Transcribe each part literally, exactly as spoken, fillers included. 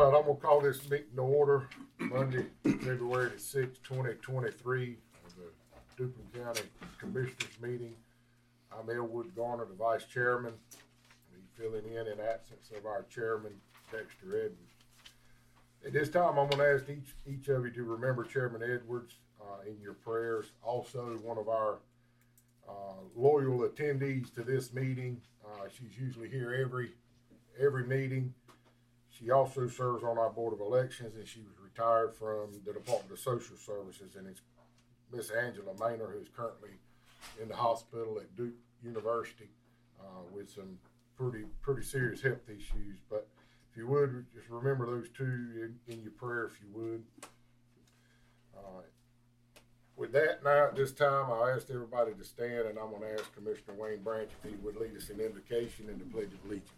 All right, I'm gonna call this meeting to order, Monday, February the sixth, twenty twenty-three, of the Duplin County Commissioners meeting. I'm Elwood Garner, the Vice Chairman. He's filling in in absence of our Chairman, Dexter Edwards. At this time, I'm gonna ask each each of you to remember Chairman Edwards uh, in your prayers. Also, one of our uh, loyal attendees to this meeting. Uh, she's usually here every every meeting. She also serves on our Board of Elections, and she was retired from the Department of Social Services, and it's Miss Angela Maynor, who's currently in the hospital at Duke University uh, with some pretty pretty serious health issues. But if you would, just remember those two in, in your prayer, if you would. Uh, with that, now at this time, I asked everybody to stand, and I'm going to ask Commissioner Wayne Branch if he would lead us in invocation and the Pledge of Allegiance.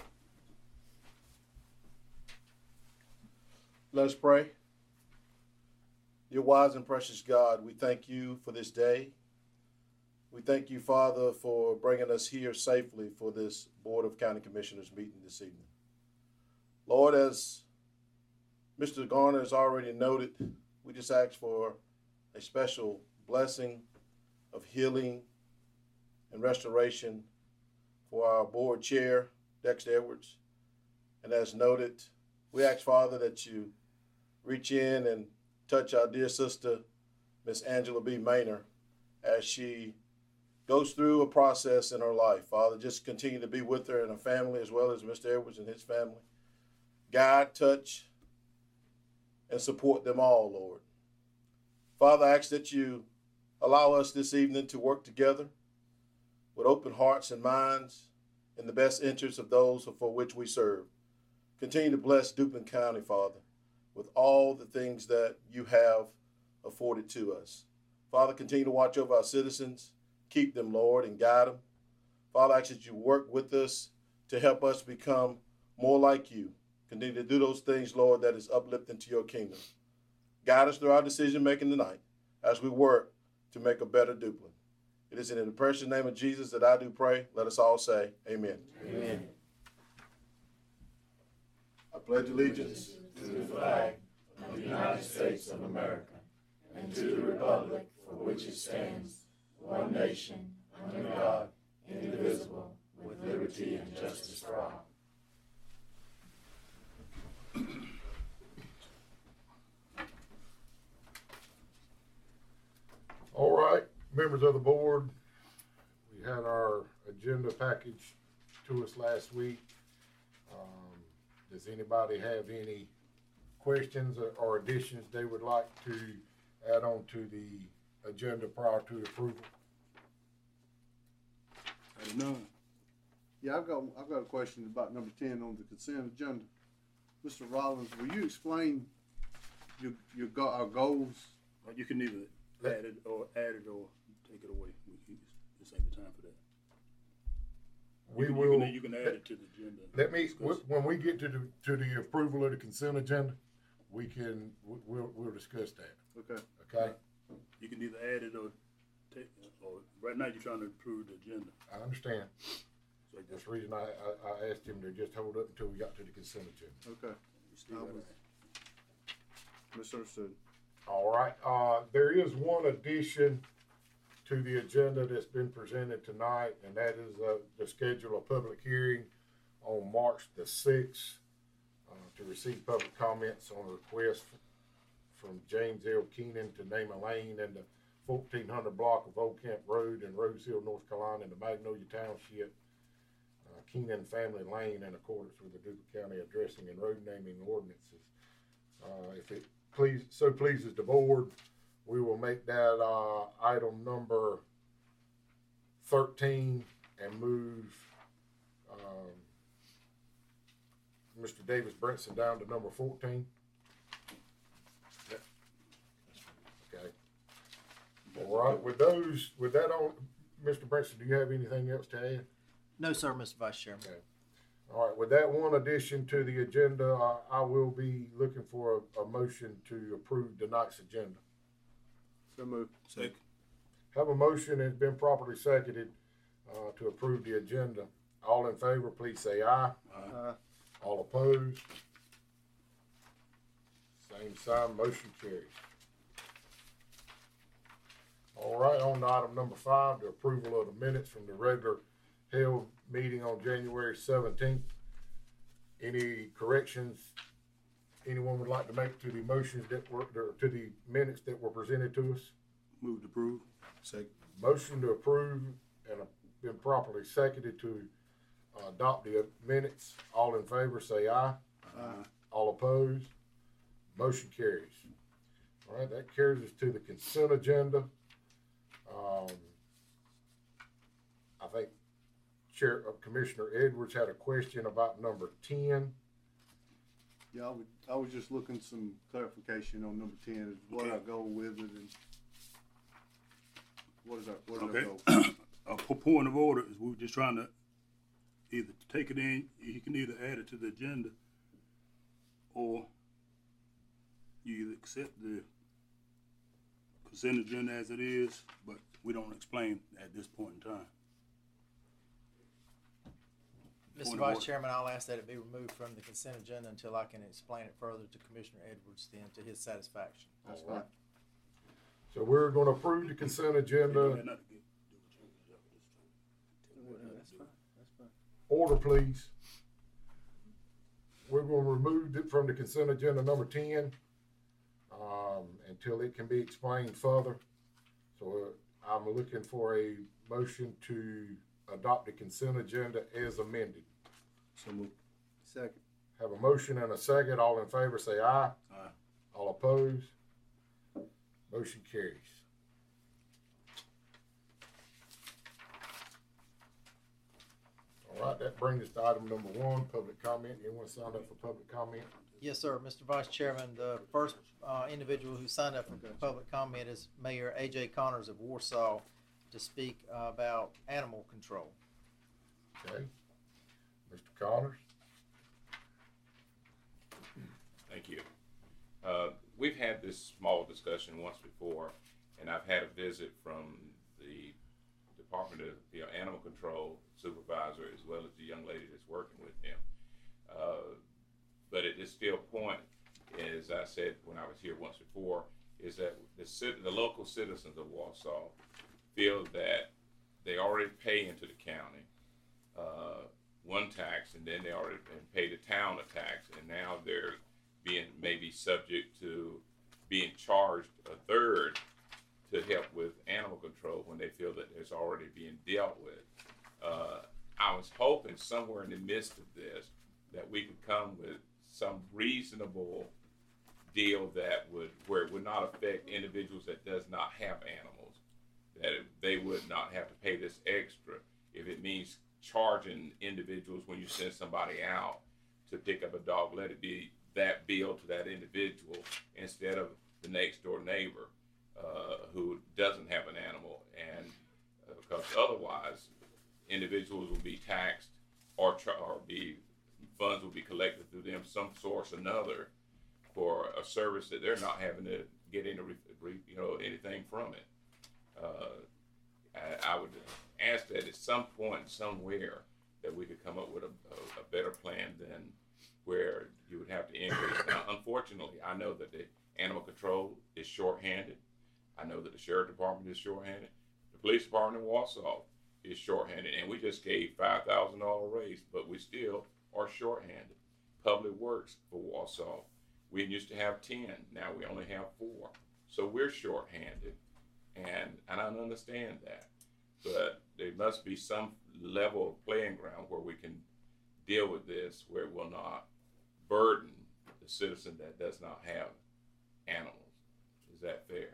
Let us pray. Dear wise and precious God, we thank you for this day. We thank you, Father, for bringing us here safely for this Board of County Commissioners meeting this evening. Lord, as Mister Garner has already noted, we just ask for a special blessing of healing and restoration for our board chair, Dexter Edwards. And as noted, we ask, Father, that you reach in and touch our dear sister, Miss Angela B. Maynor, as she goes through a process in her life. Father, just continue to be with her and her family, as well as Mister Edwards and his family. Guide, touch, and support them all, Lord. Father, I ask that you allow us this evening to work together with open hearts and minds in the best interest of those for which we serve. Continue to bless Duplin County, Father, with all the things that you have afforded to us. Father, continue to watch over our citizens. Keep them, Lord, and guide them. Father, I ask that you work with us to help us become more like you. Continue to do those things, Lord, that is uplifting to your kingdom. Guide us through our decision-making tonight as we work to make a better Duplin. It is in the precious name of Jesus that I do pray. Let us all say amen. Amen. I pledge allegiance to the flag of the United States of America and to the republic for which it stands, one nation, under God, indivisible, with liberty and justice for all. All right, members of the board, we had our agenda package to us last week. Um, does anybody have any questions or additions they would like to add on to the agenda prior to approval? I don't know. Yeah, I've got I've got a question about number ten on the consent agenda. Mister Rollins, will you explain your your go, our goals? Well, you can either add it or add it or take it away. We, we, this ain't the time for that. We you, will. You can, you can add let, it to the agenda. Let me when we get to the to the approval of the consent agenda, we can we'll we'll discuss that. Okay. Okay. You can either add it or take. Or right now you're trying to approve the agenda. I understand. So that's the reason I, I, I asked him to just hold up until we got to the consent agenda. Okay. Still was misunderstood. All right. Uh, there is one addition to the agenda that's been presented tonight, and that is uh, to schedule a public hearing on March the sixth uh, to receive public comments on a request from James L. Keenan to name a lane in the fourteen hundred block of Old Camp Road in Rose Hill, North Carolina, in the Magnolia Township, uh, Keenan Family Lane, in accordance with the Duplin County addressing and road naming ordinances. Uh, if it please so pleases the board, we will make that uh, item number thirteen and move um, Mister Davis Brinson down to number fourteen. Okay. All right. With those, with that on, Mister Brinson, do you have anything else to add? No, sir, Mister Vice Chairman. Okay. All right. With that one addition to the agenda, I, I will be looking for a, a motion to approve tonight's agenda. So moved. Second. Have a motion that's been properly seconded uh, to approve the agenda. All in favor, please say aye. Uh, All opposed? Same sign, motion carries. All right, on to item number five, the approval of the minutes from the regular held meeting on January seventeenth. Any corrections anyone would like to make to the motions that were, to the minutes that were presented to us? Move to approve. Second. Motion to approve and been properly seconded to uh, adopt the minutes. All in favor, say aye. Aye. All opposed? Motion carries. All right, that carries us to the consent agenda. Um, I think Chair, uh, Commissioner Edwards had a question about number ten. Yeah, I would, I was just looking some clarification on number ten, is what I go with it and what is our, where did I Okay. go? A po- point of order is we were just trying to either take it in, you can either add it to the agenda, or you either accept the consent agenda as it is, but we don't explain at this point in time. Mister Point of Vice order. Chairman, I'll ask that it be removed from the consent agenda until I can explain it further to Commissioner Edwards then to his satisfaction. That's All fine. right. So we're gonna approve the consent agenda. Not to get- That's fine, that's fine. Order, please. We're gonna remove it from the consent agenda number ten, um, until it can be explained further. So uh, I'm looking for a motion to adopt the consent agenda as amended. So moved. Second. Have a motion and a second. All in favor, say aye. Aye. All opposed? Motion carries. All right, that brings us to item number one, public comment. Anyone signed up for public comment? Yes, sir. Mister Vice Chairman, the first uh, individual who signed up for public comment is Mayor A J Connors of Warsaw to speak uh, about animal control. Okay. Mister Connors? Thank you. Uh, we've had this small discussion once before, and I've had a visit from the Department of you know, Animal Control supervisor as well as the young lady that's working with him. Uh, but at this still point, as I said when I was here once before, is that the, cit- the local citizens of Wausau feel that they already pay into the county uh, one tax, and then they already pay the town a tax, and now they're being maybe subject to being charged a third to help with animal control when they feel that it's already being dealt with. Uh, I was hoping somewhere in the midst of this that we could come with some reasonable deal that would, where it would not affect individuals that does not have animals, that it, they would not have to pay this extra if it means charging individuals when you send somebody out to pick up a dog, let it be that bill to that individual instead of the next door neighbor uh, who doesn't have an animal. And uh, because otherwise individuals will be taxed or, tra- or be funds will be collected through them some source or another for a service that they're not having to get any re- re- you know anything from it. Uh, I, I would ask that at some point somewhere that we could come up with a, a, a better plan than where you would have to increase. Now, unfortunately, I know that the animal control is shorthanded. I know that the sheriff department is shorthanded. The police department in Wausau is shorthanded, and we just gave five thousand dollars raise, but we still are shorthanded. Public Works for Wausau, we used to have ten, now we only have four. So we're shorthanded, and, and I understand that. But there must be some level of playing ground where we can deal with this, where it will not burden the citizen that does not have animals. Is that fair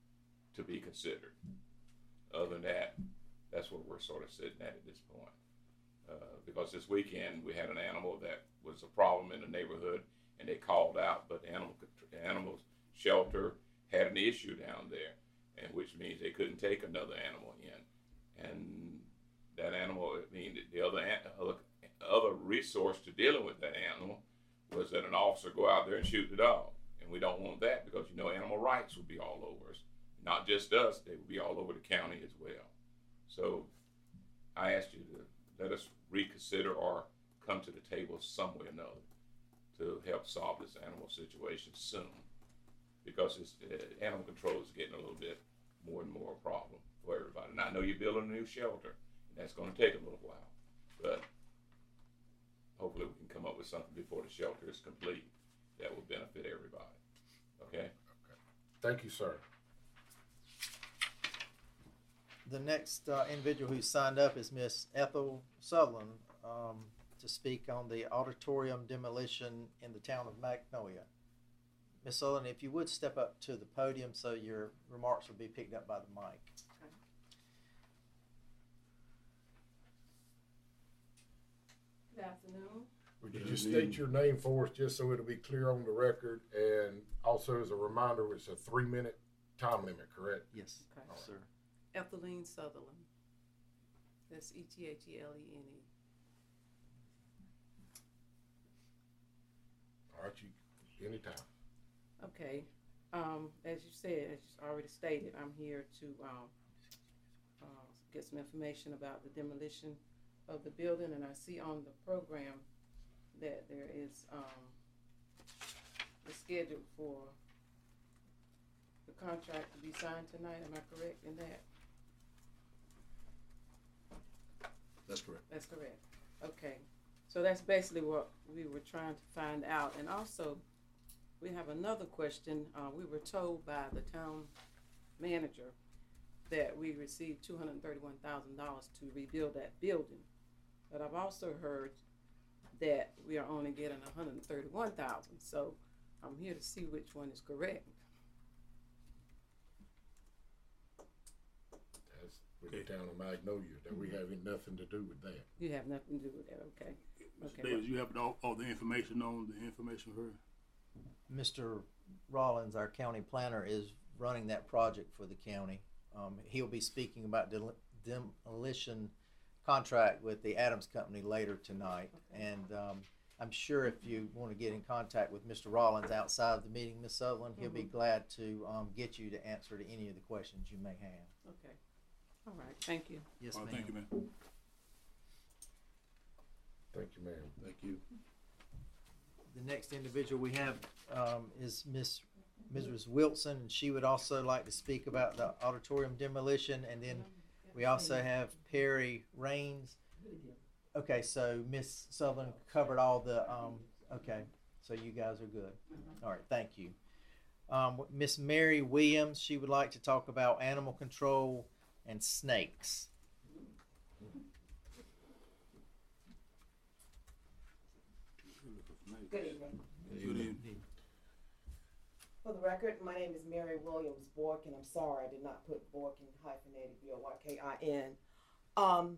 to be considered? Other than that, that's where we're sort of sitting at at this point. Uh, because this weekend we had an animal that was a problem in the neighborhood, and they called out, but the animal the animal shelter had an issue down there, and which means they couldn't take another animal in. And that animal, I mean, the other other, other resource to dealing with that animal was that an officer go out there and shoot the dog, and we don't want that because you know animal rights would be all over us, not just us; they would be all over the county as well. So I asked you to let us reconsider or come to the table some way or another to help solve this animal situation soon. because it's, uh, animal control is getting a little bit more and more a problem for everybody. And I know you're building a new shelter, and that's gonna take a little while, but hopefully we can come up with something before the shelter is complete that will benefit everybody, okay? Thank you, sir. The next uh, individual who signed up is Miss Ethel Sutherland um, to speak on the auditorium demolition in the town of Magnolia. Miss Sutherland, if you would step up to the podium so your remarks will be picked up by the mic. Good afternoon. Would you just state your name for us, just so it'll be clear on the record, and also as a reminder, it's a three-minute time limit, correct? Yes, Okay. sir. Ethelene Sutherland. That's E T H E L E N E. All right, you, anytime. Okay. Um, as you said, as you already stated, I'm here to um, uh, get some information about the demolition of the building, and I see on the program that there is um, the schedule for the contract to be signed tonight. Am I correct in that? That's correct. That's correct. Okay. So that's basically what we were trying to find out. And also, we have another question. Uh, we were told by the town manager that we received two hundred thirty-one thousand dollars to rebuild that building. But I've also heard that we are only getting one hundred thirty-one thousand dollars. So I'm here to see which one is correct. That's with the town of Magnolia, that we have nothing to do with that. You have nothing to do with that, okay? Mister Okay. Davis, you have all, all the information on the information for her? Mister Rollins, our county planner, is running that project for the county. Um, he'll be speaking about del- demolition contract with the Adams Company later tonight. Okay. And um, I'm sure if you want to get in contact with Mister Rollins outside of the meeting, Miz Sutherland, he'll be Mhm. glad to um, get you to answer to any of the questions you may have. Okay. All right. Thank you. Yes, Uh, ma'am. Thank you, man. Thank you, ma'am. Thank you. The next individual we have um, is Miss Missus Wilson, and she would also like to speak about the auditorium demolition. And then we also have Perry Rains. Okay, so Miss Sutherland covered all the. Um, okay, so you guys are good. All right, thank you. Um, Miss Mary Williams, she would like to talk about animal control and snakes. Good evening. Good evening. For the record, my name is Mary Williams Bork, and I'm sorry I did not put Bork in hyphenated B O Y K I N. Um,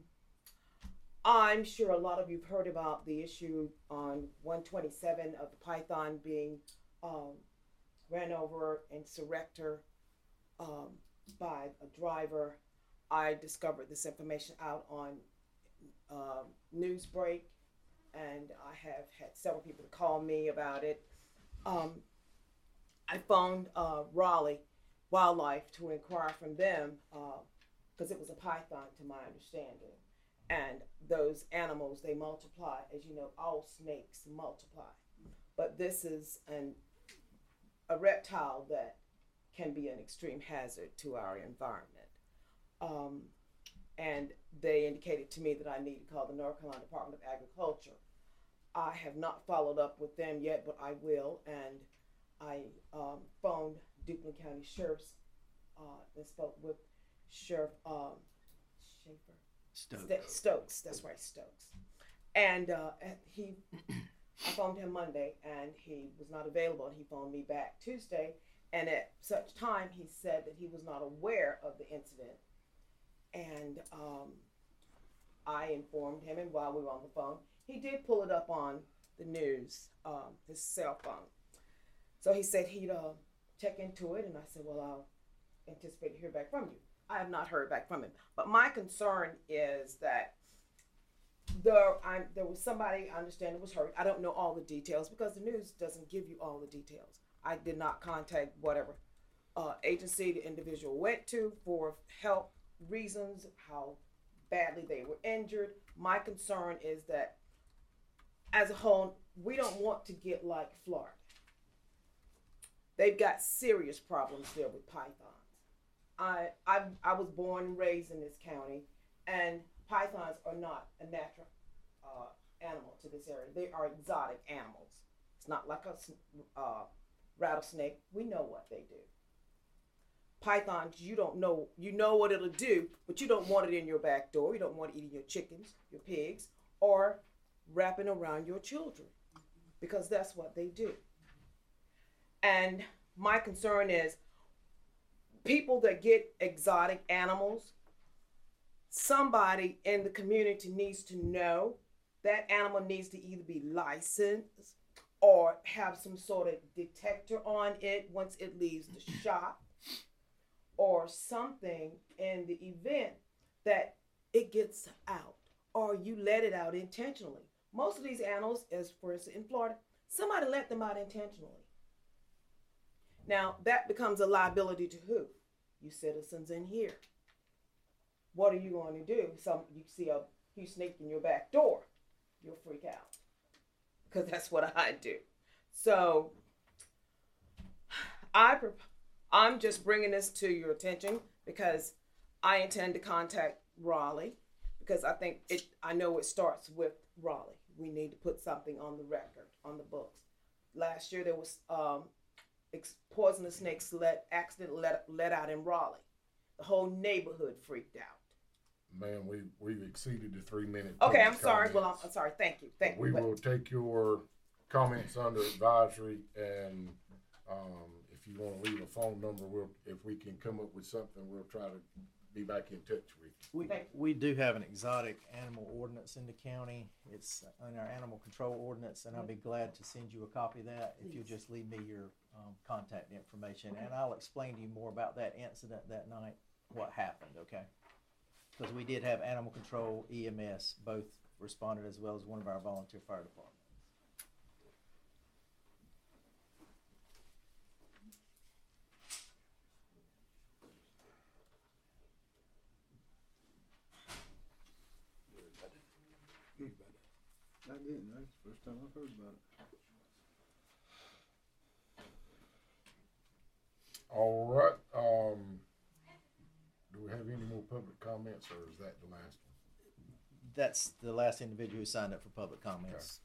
I'm sure a lot of you've heard about the issue on one twenty-seven of the Python being um, ran over in Surrector um, by a driver. I discovered this information out on um, Newsbreak, and I have had several people call me about it. Um, I phoned uh, Raleigh Wildlife to inquire from them because uh, it was a python, to my understanding. And those animals, they multiply. As you know, all snakes multiply. But this is an, a reptile that can be an extreme hazard to our environment. Um, and they indicated to me that I need to call the North Carolina Department of Agriculture. I have not followed up with them yet, but I will. And I um, phoned Duplin County Sheriff's uh, and spoke with Sheriff um, Schaefer? Stokes. St- Stokes, that's right, Stokes. And uh, and he, I phoned him Monday, and he was not available, and he phoned me back Tuesday, and at such time, he said that he was not aware of the incident, and um, I informed him, and while we were on the phone, he did pull it up on the news, um, his cell phone. So he said he'd uh, check into it, and I said, well, I'll anticipate to hear back from you. I have not heard back from him. But my concern is that there, I, there was somebody, I understand, it was hurt. I don't know all the details because the news doesn't give you all the details. I did not contact whatever uh, agency the individual went to for help reasons, how badly they were injured. My concern is that as a whole, we don't want to get like Florida. they've got serious problems there with pythons. I, I, I was born and raised in this county, and pythons are not a natural uh, animal to this area. They are exotic animals. It's not like a uh, rattlesnake. We know what they do. Pythons, you don't know, you know what it'll do, but you don't want it in your back door. You don't want it eating your chickens, your pigs, or wrapping around your children, because that's what they do. And my concern is people that get exotic animals, somebody in the community needs to know that animal needs to either be licensed or have some sort of detector on it once it leaves the shop, or something in the event that it gets out or you let it out intentionally. Most of these animals, as for instance in Florida, somebody let them out intentionally. Now that becomes a liability to who? You citizens in here. What are you going to do? Some you see a you sneak in your back door, you'll freak out, because that's what I do. So I I'm just bringing this to your attention because I intend to contact Raleigh, because I think it I know it starts with Raleigh. We need to put something on the record, on the books. Last year there was um, poisonous snakes let accident let let out in Raleigh. The whole neighborhood freaked out. Man, we we've exceeded the three minute. Okay, I'm sorry. Well, I'm, I'm sorry. Thank you. Thank we you. We will take your comments under advisory, and um, if you want to leave a phone number, we'll if we can come up with something, we'll try to be back in touch with you. We, we do have an exotic animal ordinance in the county. It's in our animal control ordinance, and I'll be glad to send you a copy of that if you'll just leave me your um, contact information. And I'll explain to you more about that incident that night, what happened, okay? Because we did have animal control, E M S, both responded, as well as one of our volunteer fire departments. I didn't know. It's the first time I've heard about it. All right. Um, do we have any more public comments, or is that the last one? That's the last individual who signed up for public comments.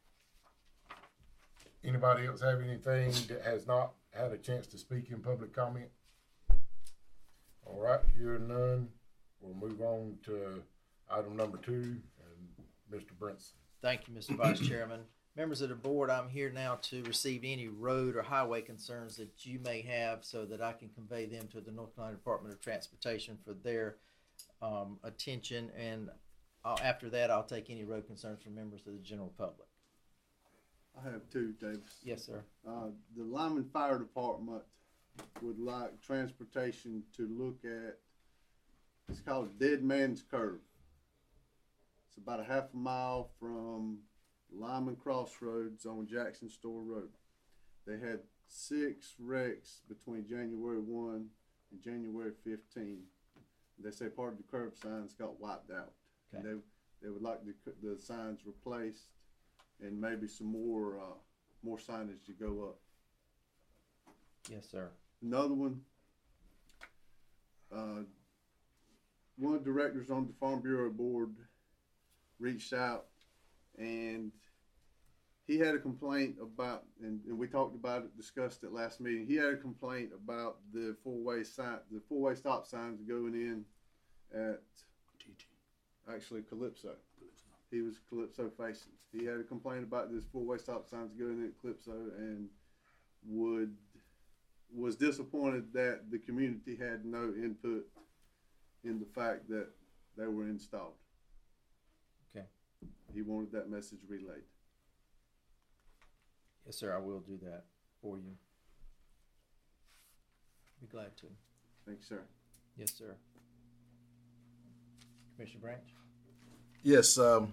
Okay. Anybody else have anything that has not had a chance to speak in public comment? All right, hearing none, we'll move on to item number two, and Mister Brinson. Thank you, Mister Vice Chairman. Members of the board, I'm here now to receive any road or highway concerns that you may have so that I can convey them to the North Carolina Department of Transportation for their um, attention. And I'll, after that, I'll take any road concerns from members of the general public. I have two, Davis. Yes, sir. Uh, the Lyman Fire Department would like transportation to look at, it's called Dead Man's Curve. It's about a half a mile from Lyman Crossroads on Jackson Store Road. They had six wrecks between January first and January fifteenth. They say part of the curb signs got wiped out. Okay. And they, they would like the, the signs replaced and maybe some more uh, more signage to go up. Yes, sir. Another one, uh, one of the directors on the Farm Bureau board reached out, and he had a complaint about, and, and we talked about it, discussed it last meeting. He had a complaint about the four-way sign, the four-way stop signs going in at actually Calypso. He was Calypso facing. He had a complaint about this four-way stop signs going in at Calypso, and would was disappointed that the community had no input in the fact that they were installed. Okay. He wanted that message relayed. Yes, sir. I will do that for you. Be glad to. Thank you, sir. Yes, sir. Commissioner Branch? Yes, um,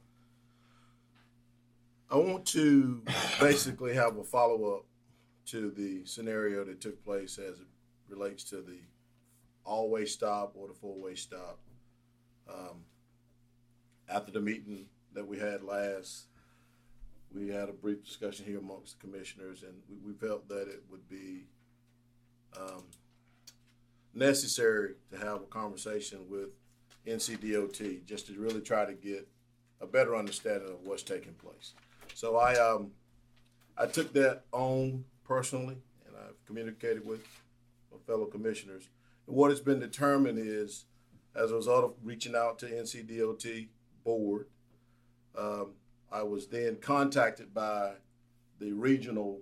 I want to basically have a follow-up to the scenario that took place as it relates to the all-way stop or the four-way stop. Um, after the meeting that we had last, we had a brief discussion here amongst the commissioners, and we, we felt that it would be um, necessary to have a conversation with N C D O T just to really try to get a better understanding of what's taking place. So I um I took that on personally, and I've communicated with my fellow commissioners. And what has been determined is, as a result of reaching out to N C D O T board, um, I was then contacted by the regional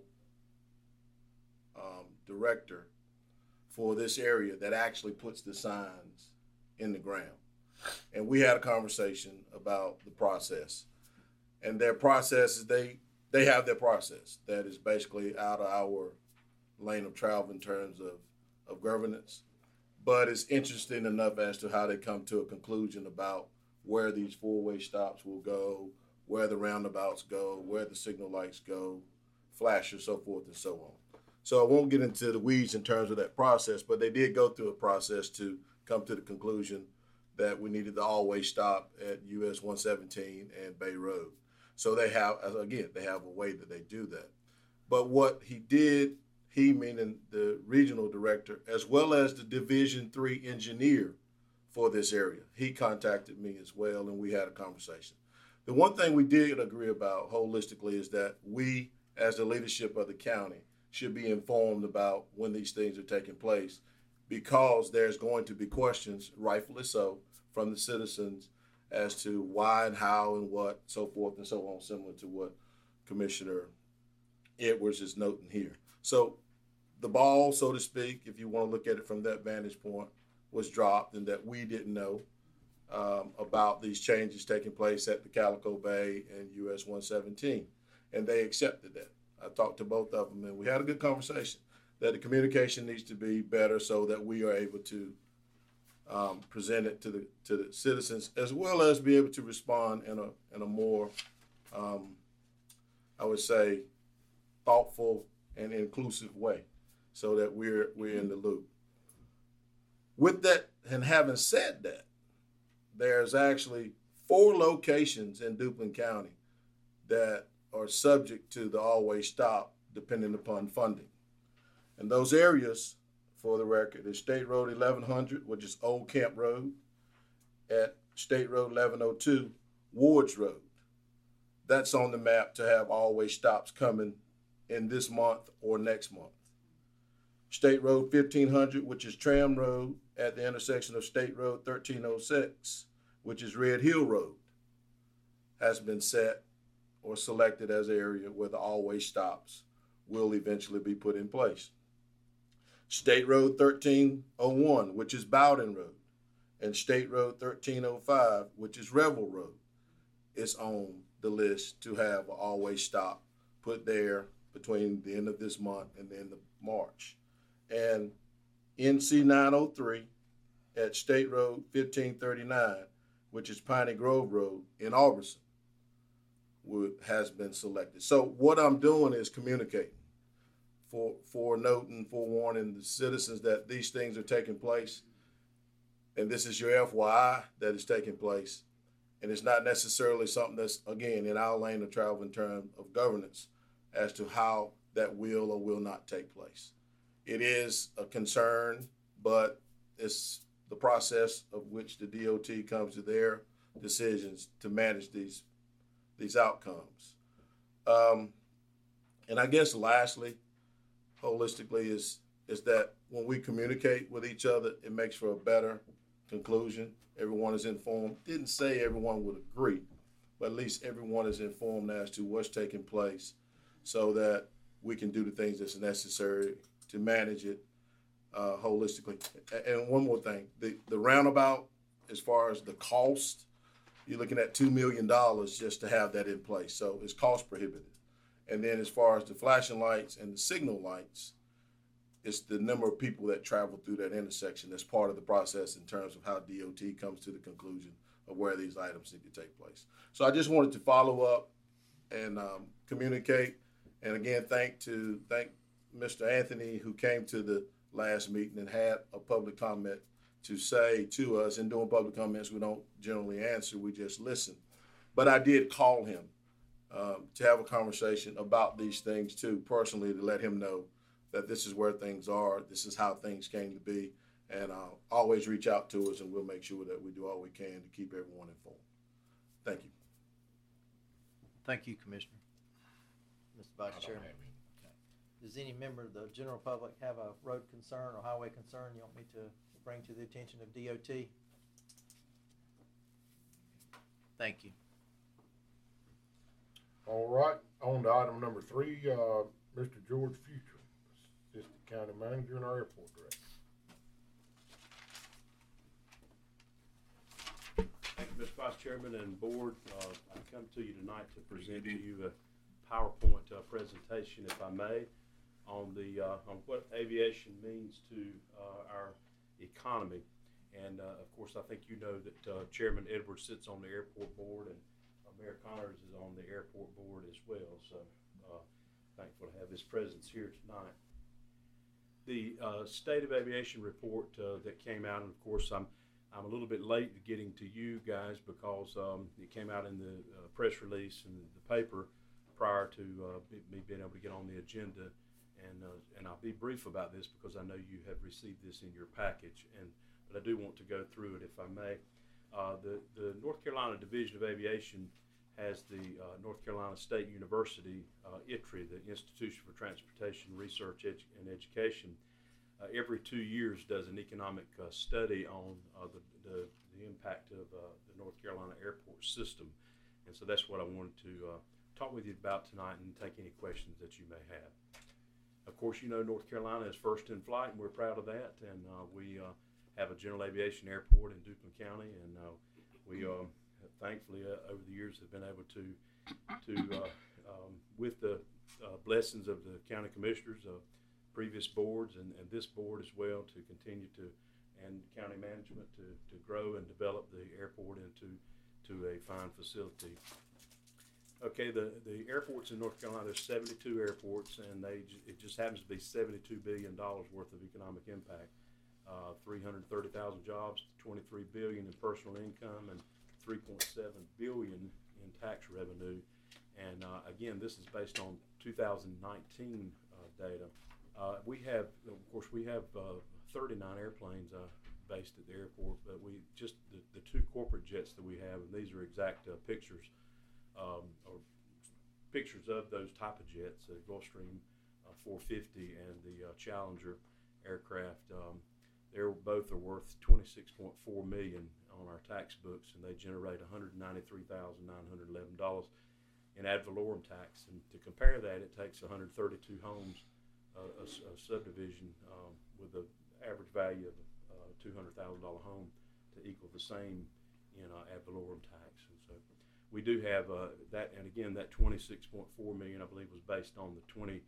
um, director for this area that actually puts the signs in the ground. And we had a conversation about the process. And their process is they, they have their process that is basically out of our lane of travel in terms of, of governance. But it's interesting enough as to how they come to a conclusion about where these four-way stops will go, where the roundabouts go, where the signal lights go, flashers, so forth and so on. So I won't get into the weeds in terms of that process, but they did go through a process to come to the conclusion that we needed to always stop at U S one seventeen and Bay Road. So they have, again, they have a way that they do that. But what he did, he meaning the regional director, as well as the Division three engineer for this area, he contacted me as well, and we had a conversation. The one thing we did agree about holistically is that we, as the leadership of the county, should be informed about when these things are taking place, because there's going to be questions, rightfully so, from the citizens as to why and how and what, so forth and so on, similar to what Commissioner Edwards is noting here. So the ball, so to speak, if you want to look at it from that vantage point, was dropped, and that we didn't know um, about these changes taking place at the Calico Bay and U S one seventeen. And they accepted that. I talked to both of them, and we had a good conversation that the communication needs to be better so that we are able to um, present it to the to the citizens, as well as be able to respond in a in a more, um, I would say, thoughtful and inclusive way, so that we're we're in the loop. With that, and having said that, there's actually four locations in Duplin County that are subject to the always stop depending upon funding. And those areas, for the record, is State Road eleven hundred, which is Old Camp Road, at State Road eleven oh two, Wards Road. That's on the map to have always stops coming in this month or next month. State Road fifteen hundred, which is Tram Road at the intersection of State Road thirteen oh six, which is Red Hill Road, has been set or selected as an area where the always stops will eventually be put in place. State Road thirteen oh one, which is Bowden Road, and State Road thirteen oh five, which is Revel Road, is on the list to have an always stop put there between the end of this month and the end of March. And N C nine oh three at State Road fifteen thirty-nine, which is Piney Grove Road in Albertson, would, has been selected. So what I'm doing is communicating for for noting, forewarning the citizens that these things are taking place. And this is your F Y I that is taking place. And it's not necessarily something that's, again, in our lane of travel in terms of governance as to how that will or will not take place. It is a concern, but it's the process of which the D O T comes to their decisions to manage these these outcomes. Um, and I guess lastly, holistically, is is that when we communicate with each other, it makes for a better conclusion. Everyone is informed. Didn't say everyone would agree, but at least everyone is informed as to what's taking place so that we can do the things that's necessary to manage it uh, holistically. And one more thing, the, the roundabout, as far as the cost, you're looking at two million dollars just to have that in place. So it's cost prohibitive. And then as far as the flashing lights and the signal lights, it's the number of people that travel through that intersection that's part of the process in terms of how D O T comes to the conclusion of where these items need to take place. So I just wanted to follow up and um, communicate. And again, thank to thank Mister Anthony, who came to the last meeting and had a public comment to say to us. And doing public comments, we don't generally answer, we just listen. But I did call him um, to have a conversation about these things too, personally, to let him know that this is where things are, this is how things came to be, and uh, always reach out to us, and we'll make sure that we do all we can to keep everyone informed. Thank you. Thank you, Commissioner. Mister Vice I don't Chairman. have any. Does any member of the general public have a road concern or highway concern you want me to bring to the attention of D O T? Thank you. All right, on to item number three, uh, Mister George Future, Assistant County Manager and our Airport Director. Thank you, Mister Vice Chairman and Board. Uh, I come to you tonight to present to you a PowerPoint uh, presentation, if I may, on the uh, on what aviation means to uh, our economy. And uh, of course, I think you know that uh, Chairman Edwards sits on the airport board, and uh, Mayor Connors is on the airport board as well. So uh, thankful to have his presence here tonight. The uh, State of Aviation report uh, that came out, and of course, I'm I'm a little bit late getting to you guys because um, it came out in the uh, press release and the paper prior to uh, me being able to get on the agenda. And uh, and I'll be brief about this because I know you have received this in your package, and but I do want to go through it if I may. Uh, the the North Carolina Division of Aviation has the uh, North Carolina State University, uh, I T R I, the Institution for Transportation Research Edu and Education. Uh, every two years does an economic uh, study on uh, the, the the impact of uh, the North Carolina airport system, and so that's what I wanted to uh, talk with you about tonight and take any questions that you may have. Of course, you know North Carolina is first in flight, and we're proud of that. And uh, we uh, have a general aviation airport in Duplin County, and uh, we uh, thankfully uh, over the years have been able to, to uh, um, with the uh, blessings of the county commissioners, uh, previous boards, and, and this board as well, to continue to, and county management to, to grow and develop the airport into to a fine facility. Okay, the, the airports in North Carolina, there's seventy-two airports, and they it just happens to be seventy-two billion dollars worth of economic impact. Uh, three hundred thirty thousand jobs, twenty-three billion dollars in personal income, and three point seven billion dollars in tax revenue. And uh, again, this is based on two thousand nineteen uh, data. Uh, we have, of course, we have uh, thirty-nine airplanes uh, based at the airport, but we just, the, the two corporate jets that we have, and these are exact uh, pictures, Um, or pictures of those type of jets, the Gulfstream uh, four fifty and the uh, Challenger aircraft. Um, they're both are worth twenty-six point four million dollars on our tax books, and they generate one hundred ninety-three thousand nine hundred eleven dollars in ad valorem tax. And to compare that, it takes one hundred thirty-two homes, uh, a, a subdivision um, with an average value of uh, two hundred thousand dollar home to equal the same in uh, ad valorem tax. And so we do have uh, that, and again, that twenty-six point four million dollars, I believe, was based on the twenty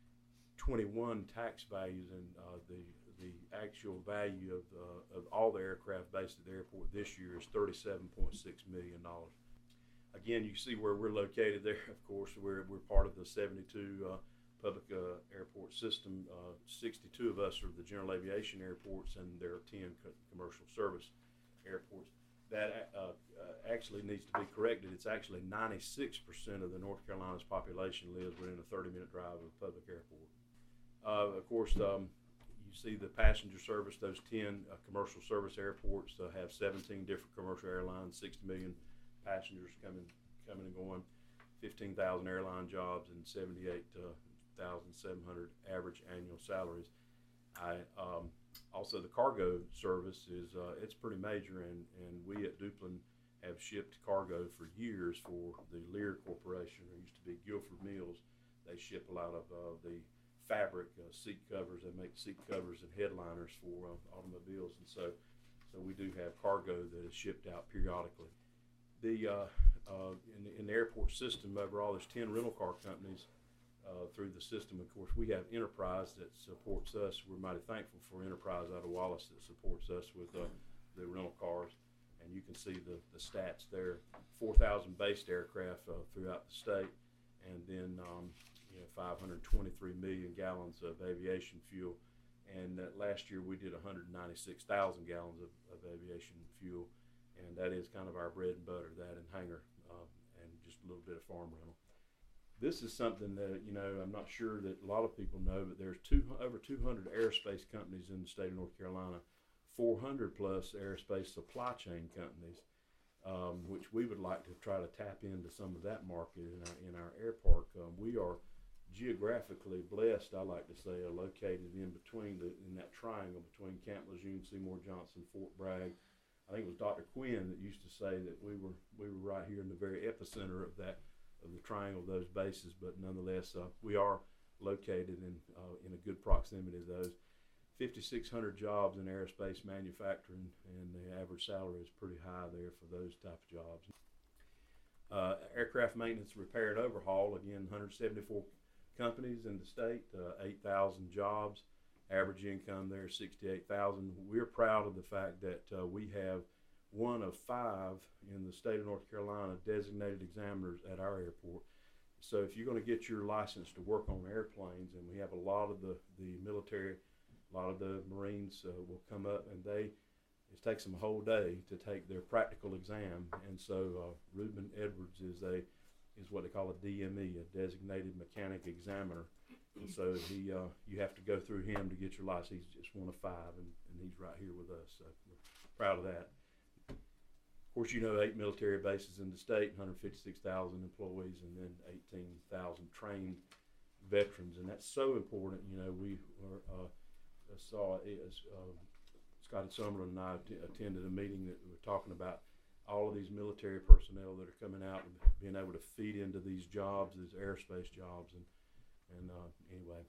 twenty-one tax values, and uh, the the actual value of uh, of all the aircraft based at the airport this year is thirty-seven point six million dollars. Again, you see where we're located there. Of course, we're we're part of the seventy-two uh, public uh, airport system. Uh, sixty-two of us are the general aviation airports, and there are ten co commercial service airports. That uh, uh, actually needs to be corrected. It's actually ninety-six percent of the North Carolina's population lives within a thirty minute drive of a public airport. Uh, of course, um, you see the passenger service, those ten uh, commercial service airports uh, have seventeen different commercial airlines, sixty million passengers coming, coming and going, fifteen thousand airline jobs, and seventy-eight thousand seven hundred average annual salaries. I, um, Also, the cargo service is uh, it's pretty major, and, and we at Duplin have shipped cargo for years for the Lear Corporation. There used to be Guilford Mills. They ship a lot of uh, the fabric uh, seat covers. They make seat covers and headliners for uh, automobiles, and so so we do have cargo that is shipped out periodically. The uh, uh, in, the, in the airport system overall, there's ten rental car companies Uh, through the system. Of course, we have Enterprise that supports us. We're mighty thankful for Enterprise out of Wallace that supports us with uh, the rental cars, and you can see the, the stats there. four thousand based aircraft uh, throughout the state, and then um, you know, five hundred twenty-three million gallons of aviation fuel. And uh, last year we did one hundred ninety-six thousand gallons of, of aviation fuel, and that is kind of our bread and butter, that and hangar, uh, and just a little bit of farm rental. this is something that, you know, I'm not sure that a lot of people know, but there's two, over two hundred aerospace companies in the state of North Carolina, four hundred plus aerospace supply chain companies, um, which we would like to try to tap into some of that market in our, in our air park. Um, we are geographically blessed, I like to say, are located in between the, in that triangle between Camp Lejeune, Seymour Johnson, Fort Bragg. I think it was Doctor Quinn that used to say that we were we were right here in the very epicenter of that, of the triangle of those bases. But nonetheless, uh, we are located in uh, in a good proximity to those. fifty-six hundred jobs in aerospace manufacturing, and the average salary is pretty high there for those type of jobs. Uh, aircraft maintenance, repair, and overhaul, again, one hundred seventy-four companies in the state, uh, eight thousand jobs. Average income there is sixty-eight thousand. We're proud of the fact that uh, we have one of five in the state of North Carolina designated examiners at our airport. So if you're going to get your license to work on airplanes, and we have a lot of the, the military, a lot of the Marines uh, will come up, and they, it takes them a whole day to take their practical exam. And so uh, Reuben Edwards is a is what they call a D M E, a designated mechanic examiner. And so he, uh, you have to go through him to get your license. He's just one of five, and, and he's right here with us. So we're proud of that. Of course, you know, eight military bases in the state, one hundred fifty-six thousand employees, and then eighteen thousand trained veterans, and that's so important. You know, we were, uh, saw as uh, Scotty Summerlin and I att attended a meeting that we were talking about all of these military personnel that are coming out and being able to feed into these jobs, these aerospace jobs, and and uh, anyway,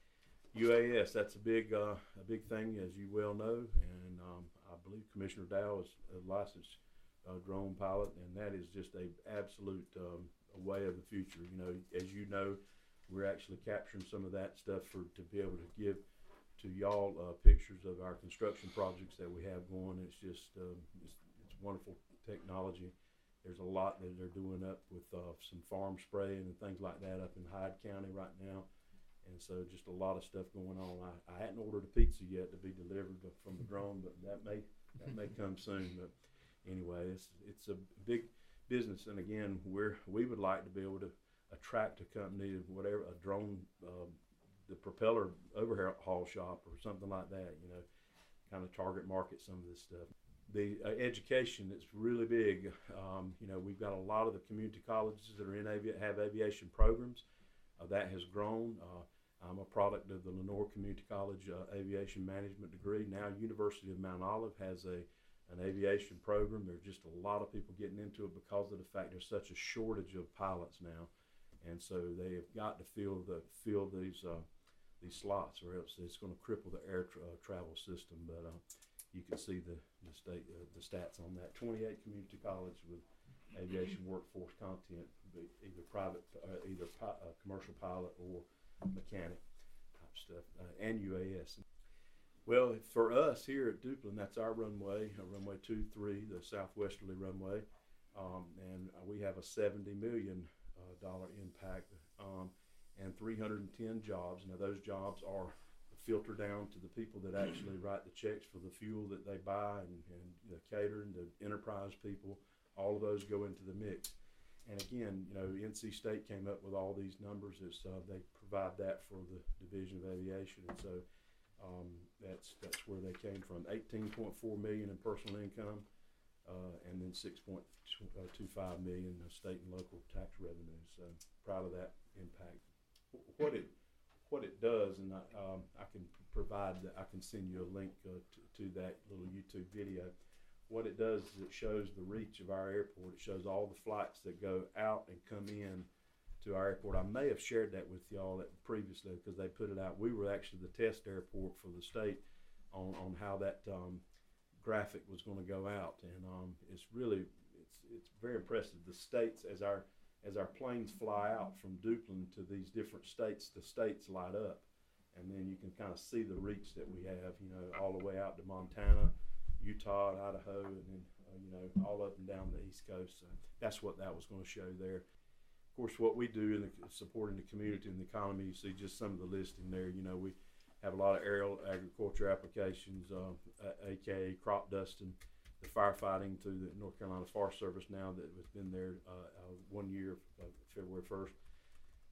U A S, that's a big uh, a big thing, as you well know, and um, I believe Commissioner Dow is a licensed uh, drone pilot, and that is just a absolute um, a way of the future. You know, as you know, we're actually capturing some of that stuff for to be able to give to y'all uh, pictures of our construction projects that we have going. It's just um, it's, it's wonderful technology. There's a lot that they're doing up with uh, some farm spraying and things like that up in Hyde County right now. And so just a lot of stuff going on. I, I hadn't ordered a pizza yet to be delivered from the drone, but that may that may come soon. But anyway, it's it's a big business, and again, we're we would like to be able to attract a company, whatever, a drone, uh, the propeller overhaul shop or something like that. You know, kind of target market some of this stuff. The uh, education is really big. Um, you know, we've got a lot of the community colleges that are in avi have aviation programs. Uh, that has grown. Uh, I'm a product of the Lenore Community College uh, aviation management degree. Now University of Mount Olive has a an aviation program. There's just a lot of people getting into it because of the fact there's such a shortage of pilots now, and so they have got to fill the fill these uh, these slots, or else it's going to cripple the air tra uh, travel system. But uh, you can see the the state uh, the stats on that. twenty-eight community college with aviation workforce content, either private, uh, either pi uh, commercial pilot or mechanic type stuff, uh, and U A S. Well, for us here at Duplin, that's our runway, uh, runway two three, the southwesterly runway, um, and we have a seventy million dollar uh, impact um, and three hundred ten jobs. Now those jobs are filter down to the people that actually write the checks for the fuel that they buy, and, and the catering, the enterprise people. All of those go into the mix. And again, you know, N C State came up with all these numbers. It's, uh, they provide that for the Division of Aviation, and so um, that's that's where they came from. eighteen point four million in personal income, uh, and then six point two five million of state and local tax revenue. So proud of that impact. What it what it does, and I, um, I can provide that. I can send you a link uh, to, to that little YouTube video. What it does is it shows the reach of our airport. It shows all the flights that go out and come in to our airport. I may have shared that with y'all previously because they put it out. We were actually the test airport for the state on, on how that um, graphic was going to go out. And um, it's really, it's, it's very impressive. The states, as our, as our planes fly out from Duplin to these different states, the states light up. And then you can kind of see the reach that we have, you know, all the way out to Montana, Utah, Idaho, and then uh, you know, all up and down the East Coast. So that's what that was going to show there. Of course, what we do in the, supporting the community and the economy, you see just some of the listing there. You know, we have a lot of aerial agriculture applications, uh, aka crop dusting, the firefighting through the North Carolina Forest Service now that has been there uh, uh, one year, uh, February first.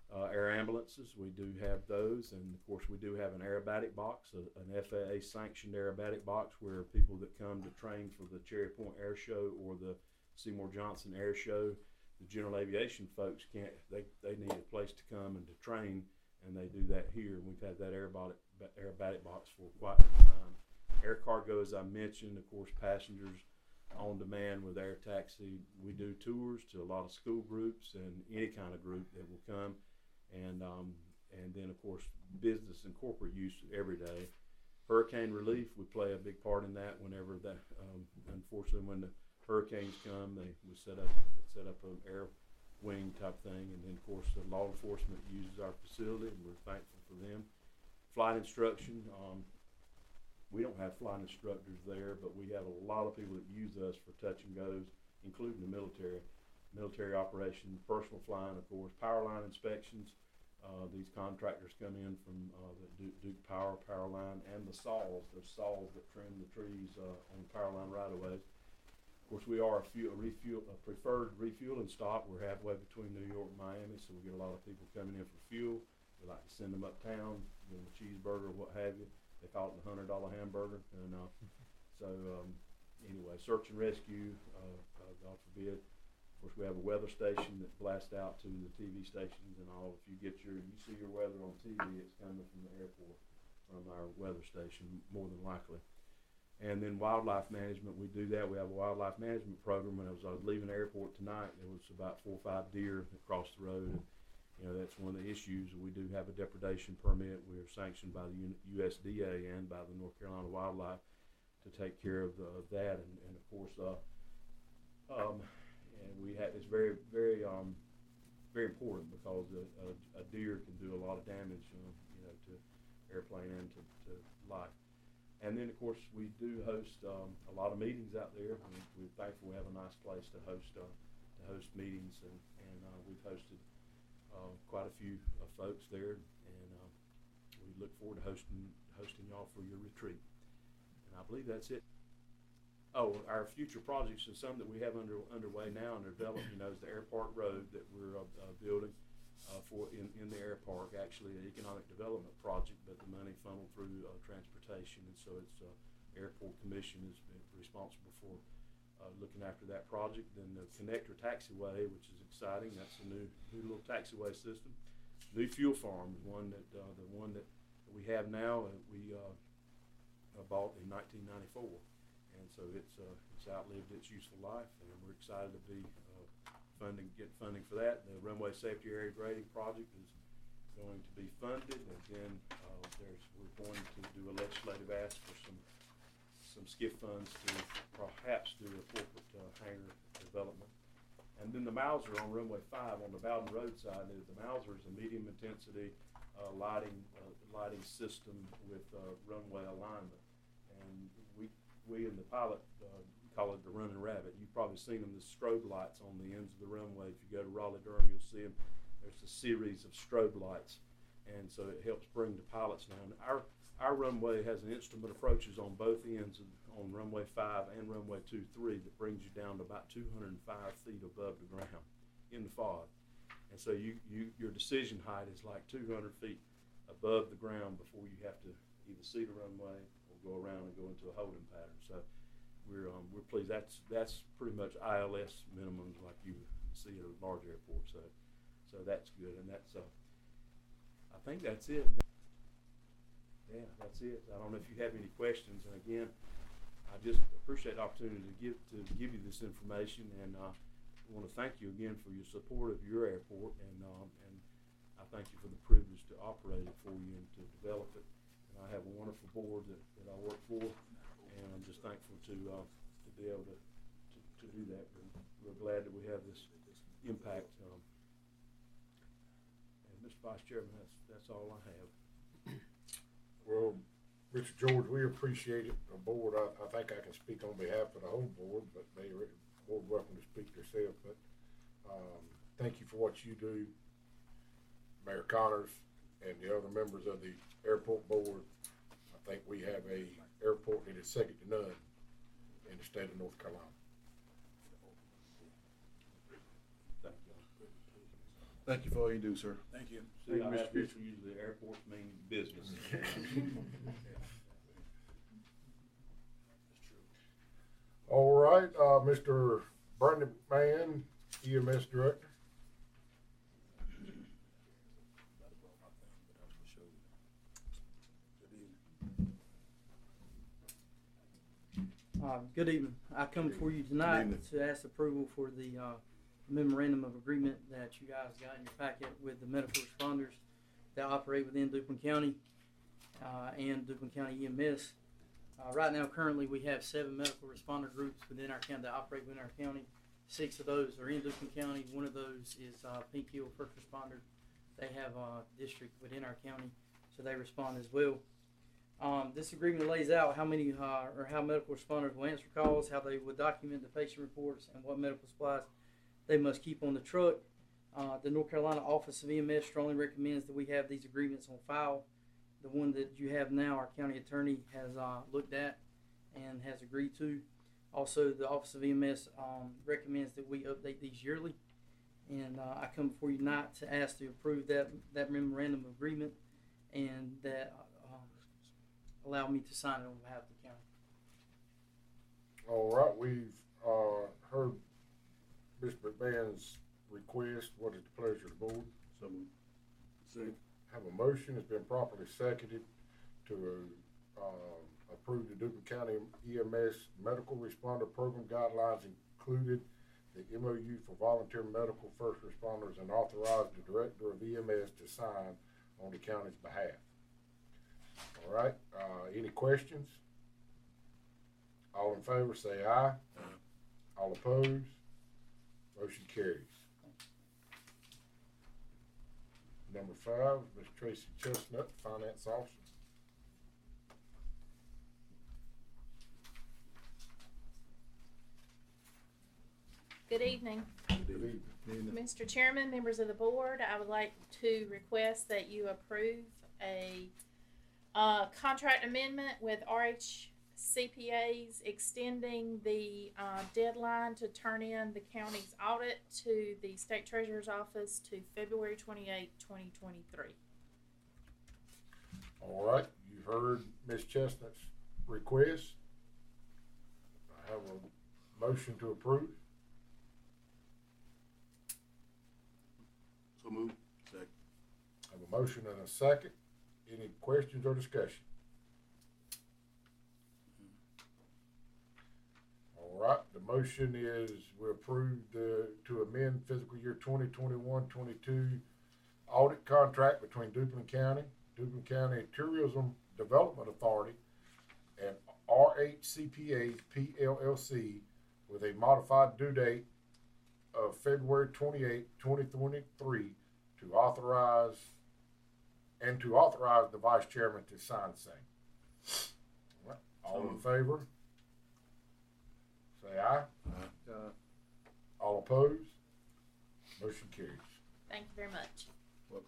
Uh, air ambulances, we do have those, and of course we do have an aerobatic box, a, an F A A sanctioned aerobatic box where people that come to train for the Cherry Point Air Show or the Seymour Johnson Air Show, the general aviation folks can't, they, they need a place to come and to train, and they do that here. We've had that aerobatic, aerobatic box for quite some time. Air cargo, as I mentioned, of course, passengers on demand with air taxi. We do tours to a lot of school groups and any kind of group that will come. And um, and then of course business and corporate use every day. Hurricane relief, we play a big part in that. Whenever that, um, unfortunately, when the hurricanes come, they we set up set up an air wing type thing. And then of course the law enforcement uses our facility, and we're thankful for them. Flight instruction, um, we don't have flight instructors there, but we have a lot of people that use us for touch and goes, including the military. Military operation, personal flying, of course, power line inspections. Uh, these contractors come in from uh, the Duke, Duke Power, Power Line, and the saws, those saws that trim the trees uh, on the power line right of ways. Of course, we are a, fuel, a, refuel, a preferred refueling stop. We're halfway between New York and Miami, so we get a lot of people coming in for fuel. We like to send them uptown, give them a cheeseburger or what have you. They call it the hundred dollar hamburger. And uh, so um, anyway, search and rescue, uh, uh, God forbid. Of course, we have a weather station that blasts out to the T V stations and all. If you get your, you see your weather on T V, it's coming from the airport, from our weather station, more than likely. And then wildlife management, we do that. We have a wildlife management program. When I was, I was leaving the airport tonight, there was about four or five deer across the road. And, you know, that's one of the issues. We do have a depredation permit. We are sanctioned by the U S D A and by the North Carolina Wildlife to take care of, the, of that. And, and of course, uh, um, and we have, it's very, very, um, very important because a, a, a deer can do a lot of damage, uh, you know, to airplane and to, to life. And then, of course, we do host um, a lot of meetings out there. We, we're thankful we have a nice place to host uh, to host meetings, and, and uh, we've hosted uh, quite a few uh, folks there, and uh, we look forward to hosting hosting y'all for your retreat. And I believe that's it. Oh, our future projects is some that we have under underway now and development. You know, is the Airpark Road that we're uh, uh, building uh, for in, in the airpark. Actually, an economic development project, but the money funneled through uh, transportation, and so it's uh, Airport Commission is responsible for uh, looking after that project. Then the Connector Taxiway, which is exciting. That's a new new little taxiway system. New fuel farm is one that uh, the one that we have now. Uh, we uh, bought in nineteen ninety-four. And so it's uh, it's outlived its useful life, and we're excited to be uh, funding, get funding for that. The runway safety area grading project is going to be funded, and then uh, there's we're going to do a legislative ask for some some SCIF funds to perhaps do a corporate uh, hangar development. And then the Mauser on runway five on the Bowden Road side. The Mauser is a medium intensity uh, lighting uh, lighting system with uh, runway alignment, and we. We in the pilot uh, call it the running rabbit. You've probably seen them, the strobe lights on the ends of the runway. If you go to Raleigh-Durham, you'll see them. There's a series of strobe lights, and so it helps bring the pilots down. Our our runway has an instrument approaches on both ends of, on runway five and runway two three that brings you down to about two hundred five feet above the ground in the fog. And so you, you your decision height is like two hundred feet above the ground before you have to either see the runway go around and go into a holding pattern. So we're um, we're pleased. That's that's pretty much I L S minimums like you see at a large airport. So so that's good, and that's uh, I think that's it. Yeah, that's it. I don't know if you have any questions. And again, I just appreciate the opportunity to give to give you this information, and uh, I want to thank you again for your support of your airport, and um, and I thank you for the privilege to operate it for you and to develop it. I have a wonderful board that, that I work for, and I'm just thankful to uh, to be able to, to, to do that. We're, we're glad that we have this impact. Um, and Mister Vice Chairman, that's that's all I have. Well, Mister George, we appreciate it. The board, I, I think I can speak on behalf of the whole board, but Mayor, board welcome to speak yourself. But um, thank you for what you do, Mayor Connors, and the other members of the airport board. I think we have a airport that is second to none in the state of North Carolina. Thank you. Thank you for all you do, sir. Thank you. See, I have people usually airports mean business. All right, uh, Mister Brandon McMahon, E M S Director. Uh, good evening. I come before you tonight evening. to ask approval for the uh, memorandum of agreement that you guys got in your packet with the medical responders that operate within Duplin County uh, and Duplin County E M S. Uh, right now, currently, we have seven medical responder groups within our county that operate within our county. Six of those are in Duplin County. One of those is uh, Pink Hill First Responder. They have a district within our county, so they respond as well. Um, this agreement lays out how many uh, or how medical responders will answer calls, how they will document the patient reports, and what medical supplies they must keep on the truck. Uh, the North Carolina Office of E M S strongly recommends that we have these agreements on file. The one that you have now, our county attorney has uh, looked at and has agreed to. Also, the Office of E M S um, recommends that we update these yearly. And uh, I come before you tonight to ask to approve that, that memorandum of agreement and that uh, allow me to sign it on behalf of the county. All right, we've uh, heard Mister McMahon's request. What is the pleasure of the board? So moved. Second. Have a motion. It's been properly seconded to uh, approve the Duplin County E M S Medical Responder Program guidelines, included the M O U for volunteer medical first responders, and authorize the Director of E M S to sign on the county's behalf. All right, uh, any questions? All in favor say aye. All opposed? Motion carries. Number five, Miz Tracy Chestnut, Finance Officer. Good evening. Good evening. Mister Chairman, members of the board, I would like to request that you approve a uh, contract amendment with R H C P As extending the uh, deadline to turn in the county's audit to the State Treasurer's Office to February twenty-eighth, twenty twenty-three. All right, you've heard Miz Chestnut's request. I have a motion to approve. So moved. Second. I have a motion and a second. Any questions or discussion? All right, the motion is we approve the, to amend fiscal year twenty twenty-one twenty-two audit contract between Duplin County, Duplin County Tourism Development Authority, and R H C P As P L L C with a modified due date of February twenty-eighth, twenty twenty-three to authorize and to authorize the vice chairman to sign same. All right, all in favor? Say aye. Aye. All opposed? Motion carries. Thank you very much. Welcome.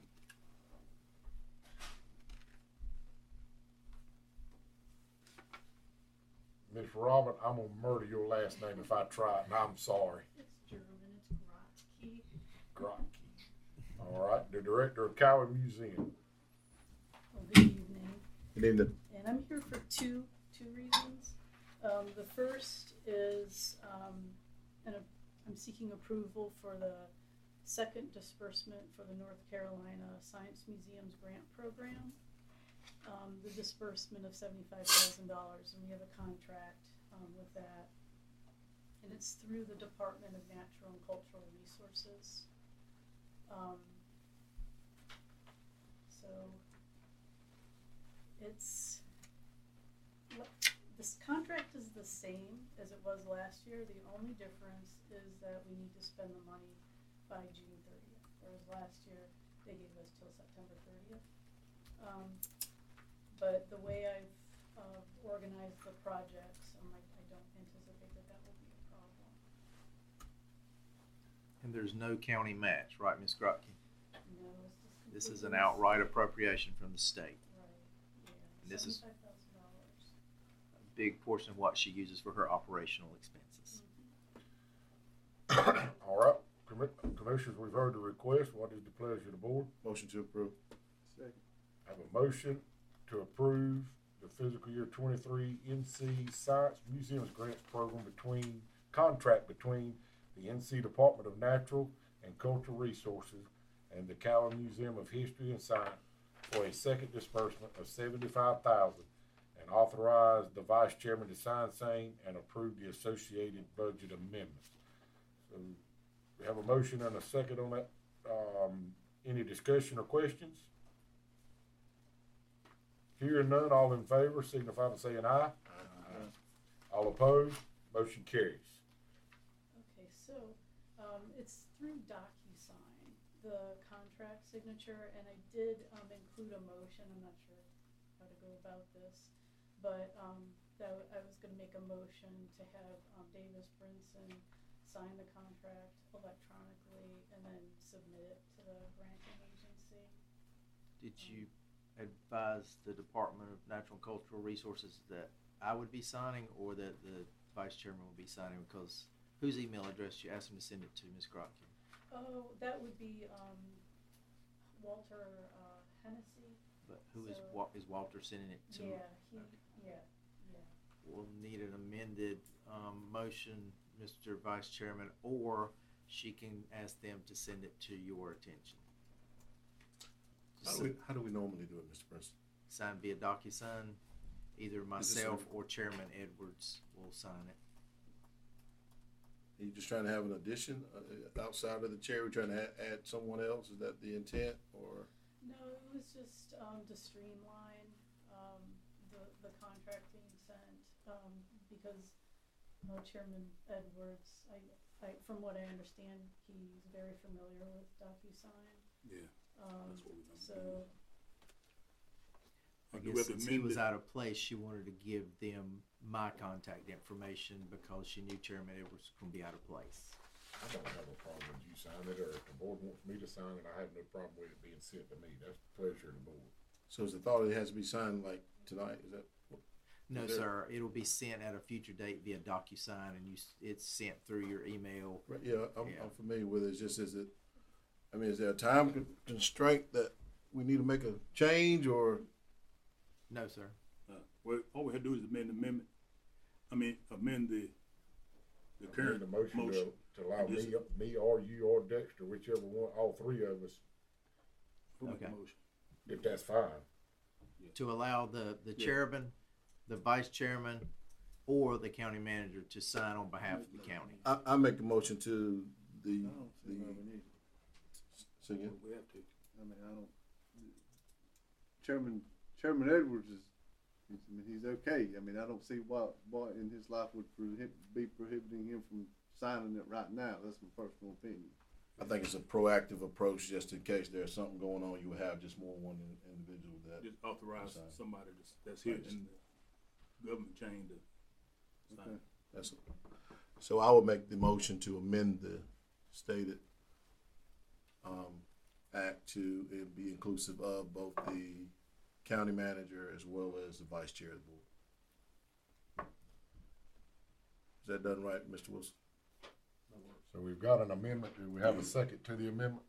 Miss Robin, I'm gonna murder your last name if I try it, and I'm sorry. It's German, it's Grotzky. Grotke. All right, the director of Cowan Museum. Well, good evening, Good evening. and I'm here for two two reasons. Um, the first is um, and I'm seeking approval for the second disbursement for the North Carolina Science Museum's grant program. Um, the disbursement of seventy-five thousand dollars, and we have a contract um, with that, and it's through the Department of Natural and Cultural Resources. Um, so it's what, this contract is the same as it was last year. The only difference is that we need to spend the money by June thirtieth, whereas last year they gave us till September thirtieth. Um, but the way I've uh, organized the projects, um, I, I don't anticipate that that will be a problem. And there's no county match, right, Miz Grotke? No, it's just This is an completely- outright appropriation from the state. Right, yeah. And this is- seventy-five thousand dollars. A big portion of what she uses for her operational expenses. All right, Commi- Commissioners, we've heard the request. What is the pleasure of the board? Motion to approve. Second. I have a motion to approve the fiscal year twenty-three N C Science Museums Grants Program between, contract between the N C Department of Natural and Cultural Resources and the Calhoun Museum of History and Science for a second disbursement of seventy-five thousand dollars and authorize the vice chairman to sign same and approve the associated budget amendments. So we have a motion and a second on that. Um, any discussion or questions? Hearing none, all in favor signify by saying aye. Aye. All opposed, motion carries. Okay, so, um, it's through DocuSign, the contract signature, and I did, um, include a motion, I'm not sure how to go about this, but, um, that, w- I was gonna make a motion to have, um, Davis Brinson sign the contract electronically and then submit it to the granting agency. Did you advise the Department of Natural and Cultural Resources that I would be signing or that the vice chairman would be signing? Because whose email address you asked him to send it to, Miz Grotke? Oh, that would be, um, Walter, uh, Hennessy. But who is So- Wa- is Walter sending it to? Yeah, he, yeah, yeah. We'll need an amended, um, motion, Mister Vice Chairman, or she can ask them to send it to your attention. How do we, how do we normally do it, Mister Prince? Sign via DocuSign, either myself or Chairman Edwards will sign it. Are you just trying to have an addition uh, outside of the chair? We're trying to add, add someone else? Is that the intent, or? No, it was just, um, to streamline, um, the, the contract being sent, um, because, uh, Chairman Edwards, I, I, from what I understand, he's very familiar with DocuSign. Yeah, Um, that's what we're gonna so, do. I Do we guess have to since he amend was it? out of place, she wanted to give them my contact information because she knew Chairman Edwards was gonna be out of place. I don't have a problem with you signing it, or if the board wants me to sign it, I have no problem with it being sent to me. That's the pleasure of the board. So is the thought it has to be signed like tonight? Is that? No, Is there- sir, it'll be sent at a future date via DocuSign and you, s- it's sent through your email. Right, yeah, I'm, Yeah. I'm familiar with it. It's just, is it, I mean, is there a time con- constraint that we need to make a change, or? No, sir. Uh, well, all we had to do is amend the amendment, I mean, amend the, the I current made a motion motion. to, to allow me, Just- me or you or Dexter, whichever one, all three of us, Who made the Okay. motion? if that's fine. To allow the, the Yeah. chairman, the vice chairman, or the county manager to sign on behalf of the county. I, I make the motion to the, I don't see the, why we need it. say again? We have to. I mean, I don't, Chairman, Chairman Edwards is, he's, I mean, he's okay. I mean, I don't see what, what in his life would prohibit, be prohibiting him from signing it right now. That's my personal opinion. I think it's a proactive approach, just in case there's something going on, you would have just more one in- individual that. Just authorize Sign. somebody that's, that's here Right. in the government chain to sign. Okay. That's, so I would make the motion to amend the stated, um, act to, it be inclusive of both the county manager as well as the vice chair of the board. Is that done right, Mister Wilson? So we've got an amendment. Do we have a second to the amendment?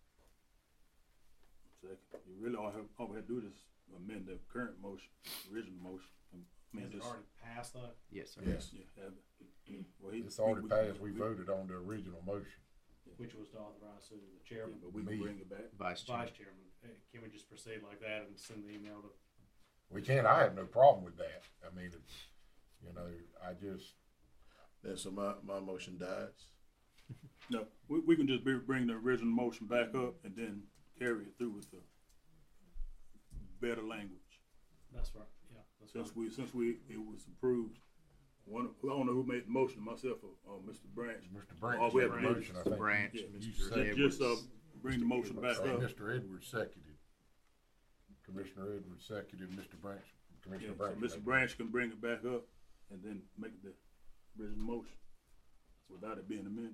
Second, you really all have, all we have to do is amend the current motion, original motion. I mean, Has it just, already passed though? Yes, sir. Yes. yeah, have it. Well, he- It's already we- passed. We we- voted on the original motion. Which was to authorize to the Yeah, chairman, but we Me. can bring it back. Vice chairman. vice chairman. Uh, Can we just proceed like that and send the email to? We can, I have no problem with that. I mean, it's, you know, I just, Then so my, my motion dies. No, we, we can just be, bring the original motion back up and then carry it through with the better language. That's right, yeah. That's Since fine. we, since we, it was approved, one, I don't know who made the motion, myself or, or Mister Branch. Mister Oh, Branch we made have the to- motion, I Mister think. Branch, Yeah. Mister You said- Edwards. Just, uh, bring the motion back And up. Mister Edwards seconded. Commissioner Edwards seconded, Mister Branch, Yeah, Commissioner so Branch. Mister made- Branch can bring it back up and then make the original motion without it being amended.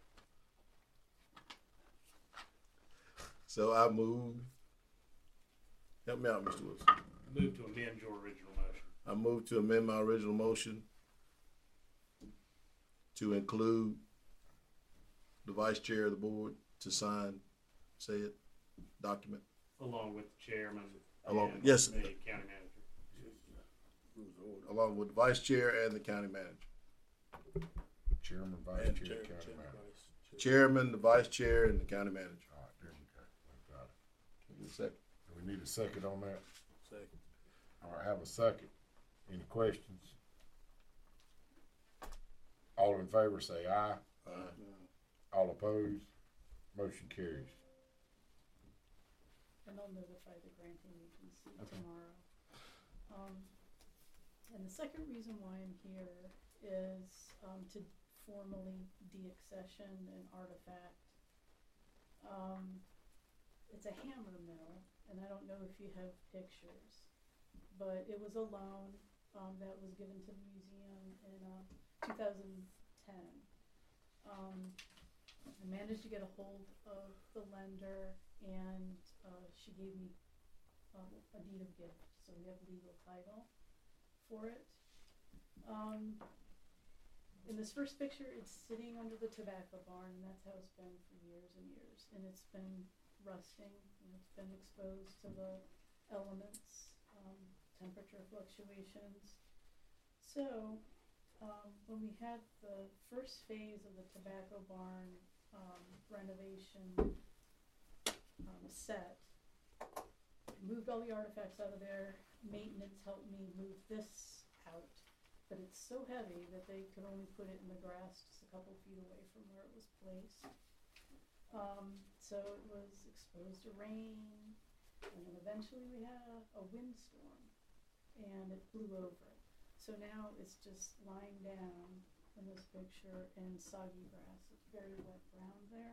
So I move, help me out, Mister Wilson. Move to amend your original motion. I move to amend my original motion to include the vice chair of the board to sign said document? Along with the chairman Along- and yes. the county manager. Along with the vice chair and the county manager. Chairman, vice And chair, chair- county chair- manager. vice- Chairman, the vice chair, and the county manager. All right, there we go. We got it. Give me a second. Do we need a second on that? Second. All right, have a second. Any questions? All in favor say aye. Aye. All opposed? Motion carries. And I'll notify the granting agency Okay. tomorrow. Um, and the second reason why I'm here is, um, to formally deaccession an artifact. Um, it's a hammer mill, and I don't know if you have pictures, but it was a loan, um, that was given to the museum in, uh, two thousand ten. Um, I managed to get a hold of the lender, and uh, she gave me um, a deed of gift, so we have legal title for it. Um, in this first picture, it's sitting under the tobacco barn, and that's how it's been for years and years. And it's been rusting, and it's been exposed to the elements, um, temperature fluctuations. So, um, when we had the first phase of the tobacco barn um, renovation um, set, I moved all the artifacts out of there. Maintenance helped me move this out, but it's so heavy that they could only put it in the grass just a couple feet away from where it was placed. Um, so it was exposed to rain, and then eventually we had a, a windstorm, and it blew over. So now it's just lying down in this picture in soggy grass. It's very wet ground there.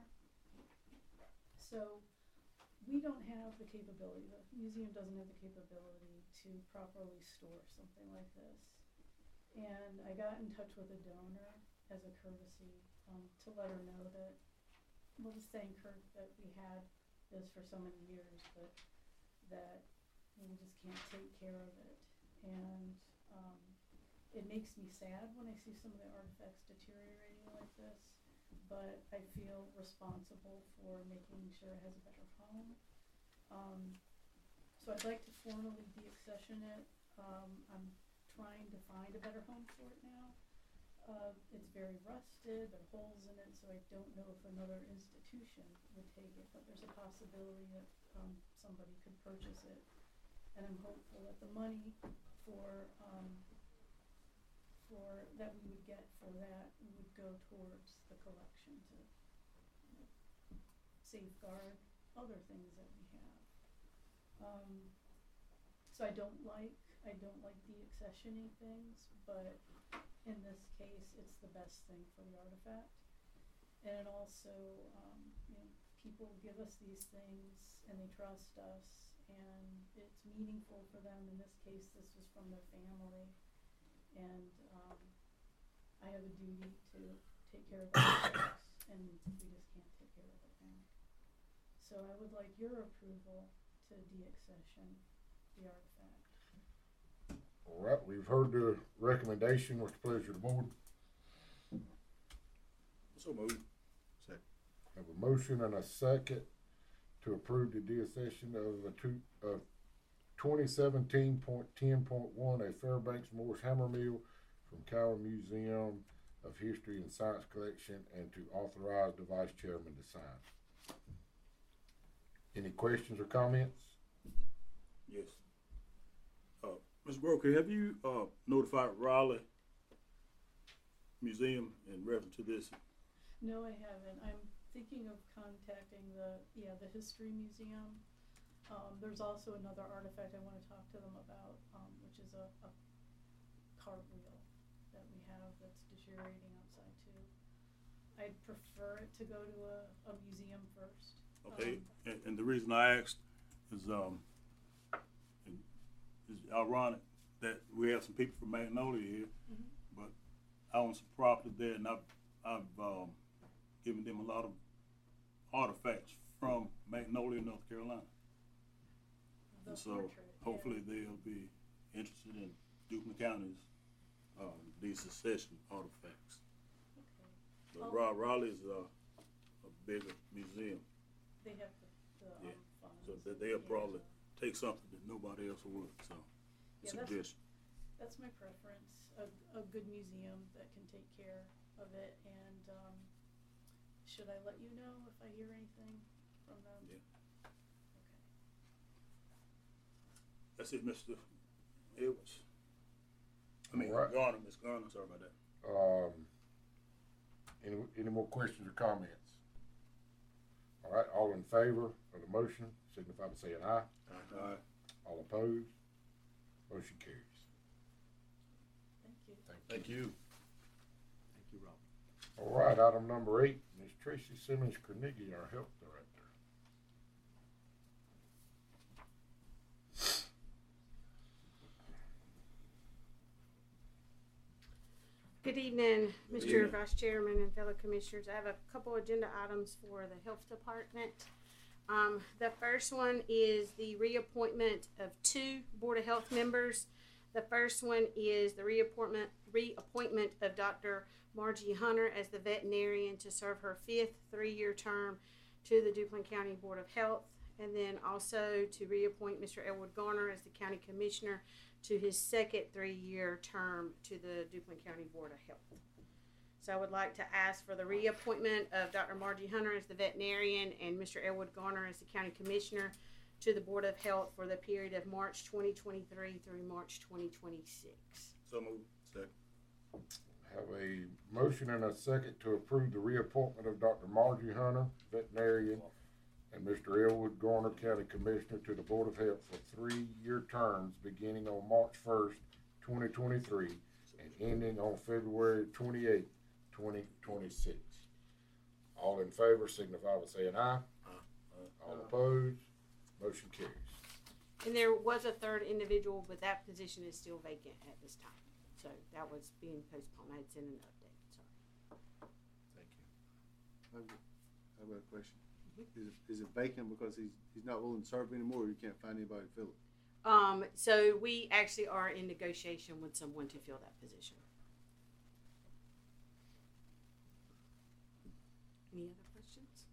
So we don't have the capability, the museum doesn't have the capability to properly store something like this. And I got in touch with a donor as a courtesy, um, to let her know that, well, to thank her that we had this for so many years, but that we just can't take care of it. And um, it makes me sad when I see some of the artifacts deteriorating like this, but I feel responsible for making sure it has a better home. Um, so I'd like to formally deaccession it. Um, I'm trying to find a better home for it now. Uh, it's very rusted, there are holes in it, so I don't know if another institution would take it, but there's a possibility that um, somebody could purchase it. And I'm hopeful that the money for, um, for, that we would get for that would go towards the collection to, you know, safeguard other things that we have. Um, so I don't like, I don't like deaccessioning things, but in this case, it's the best thing for the artifact. And it also, um, you know, people give us these things and they trust us, and it's meaningful for them. In this case, this was from their family, and um, I have a duty to take care of the artifacts, and we just can't take care of it now. So I would like your approval to deaccession the artifact. All right, we've heard the recommendation. What's the pleasure of the board? So moved. Second. Have a motion and a second to approve the deaccession of a two, of twenty seventeen point ten point one, a Fairbanks Morse hammer mill from Cowan Museum of History and Science Collection, and to authorize the vice chairman to sign. Any questions or comments? Yes. Uh, Miz Broker, have you, uh, notified Raleigh Museum in reference to this? No, I haven't. I'm thinking of contacting the, yeah, the History Museum. Um, there's also another artifact I want to talk to them about, um, which is a, a cartwheel that we have that's deteriorating outside too. I'd prefer it to go to a, a museum first. Okay, Um, and, and the reason I asked is, um, it's ironic that we have some people from Magnolia here, Mhm. but I own some property there, and I've, I've, um, given them a lot of artifacts from Magnolia, North Carolina. the And so portrait, yeah. hopefully they'll be interested in Duplin County's, um, these secession artifacts. Okay. But I'll- Ra- Raleigh's, uh, a bigger museum. They have the, the um, Yeah. funds. So that they'll Yeah. probably take something that nobody else would, so, Yeah, that's- suggestion. That's my preference, a, a good museum that can take care of it, and, um, should I let you know if I hear anything from them? Yeah. Okay. That's it, Mister Edwards. I mean, All right. Garner, Miss Garner, sorry about that. Um, any, any more questions or comments? All right, all in favor of the motion, signify by saying aye. Aye. All opposed? Motion carries. Thank you. Thank you. Thank you, Rob. All right, item number eight, Miz Tracy Simmons Carnegie, our health director. Good evening, Good Mister evening. Vice Chairman and fellow commissioners. I have a couple agenda items for the Health Department. Um, the first one is the reappointment of two Board of Health members. The first one is the reappointment, reappointment of Doctor Margie Hunter as the veterinarian to serve her fifth three-year term to the Duplin County Board of Health. And then also to reappoint Mister Elwood Garner as the County Commissioner to his second three-year term to the Duplin County Board of Health. So I would like to ask for the reappointment of Doctor Margie Hunter as the veterinarian and Mister Elwood Garner as the County Commissioner to the Board of Health for the period of March twenty twenty-three through March twenty twenty-six. So moved. Second. Have a motion and a second to approve the reappointment of Doctor Margie Hunter, veterinarian, and Mister Elwood Garner, County Commissioner, to the Board of Health for three-year terms beginning on March first, twenty twenty-three, and ending on February twenty-eighth, twenty twenty-six. All in favor signify by saying aye. Aye. All opposed? Motion carries. And there was a third individual, but that position is still vacant at this time. So that was being postponed. I had sent an update, sorry. Thank you. I've got, I've got a question. Is it, is it vacant because he's, he's not willing to serve anymore, or you can't find anybody to fill it? Um, so we actually are in negotiation with someone to fill that position. Any other questions?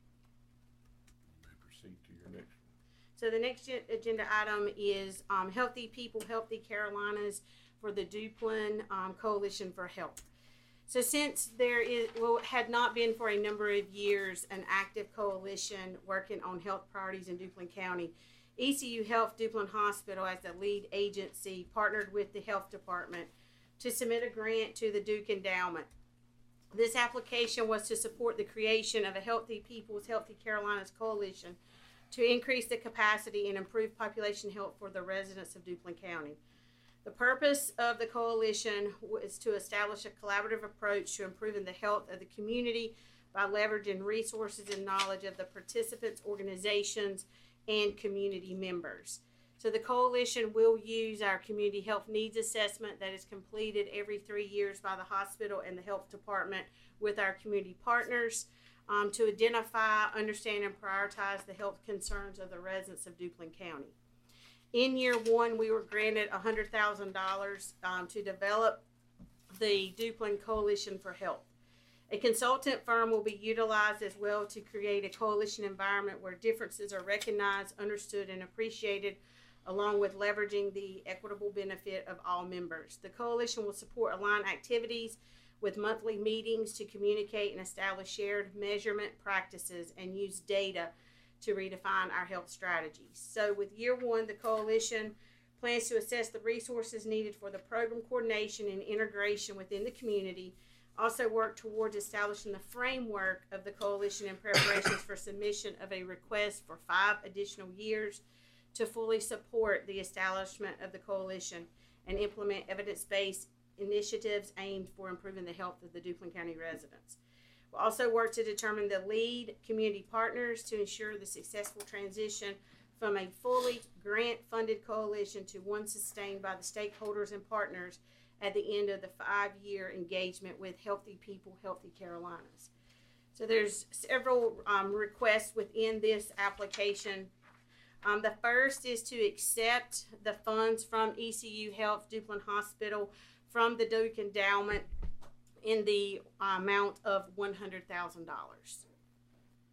You may proceed to your next one. So the next gen- agenda item is um, Healthy People, Healthy Carolinas for the Duplin um, Coalition for Health. So since there is, well, had not been for a number of years an active coalition working on health priorities in Duplin County, E C U Health Duplin Hospital, as the lead agency, partnered with the health department to submit a grant to the Duke Endowment. This application was to support the creation of a Healthy People's Healthy Carolinas Coalition to increase the capacity and improve population health for the residents of Duplin County. The purpose of the coalition is to establish a collaborative approach to improving the health of the community by leveraging resources and knowledge of the participants, organizations, and community members. So the coalition will use our community health needs assessment that is completed every three years by the hospital and the health department with our community partners um, to identify, understand, and prioritize the health concerns of the residents of Duplin County. In year one, we were granted one hundred thousand dollars um, to develop the Duplin Coalition for Health. A consultant firm will be utilized as well to create a coalition environment where differences are recognized, understood, and appreciated, along with leveraging the equitable benefit of all members. The coalition will support aligned activities with monthly meetings to communicate and establish shared measurement practices and use data to redefine our health strategies. So with year one, the coalition plans to assess the resources needed for the program coordination and integration within the community, also work towards establishing the framework of the coalition in preparations for submission of a request for five additional years to fully support the establishment of the coalition and implement evidence-based initiatives aimed for improving the health of the Duplin County residents. We'll also work to determine the lead community partners to ensure the successful transition from a fully grant-funded coalition to one sustained by the stakeholders and partners at the end of the five-year engagement with Healthy People, Healthy Carolinas. So there's several um, requests within this application. Um, the first is to accept the funds from E C U Health Duplin Hospital from the Duke Endowment in the uh, amount of one hundred thousand dollars.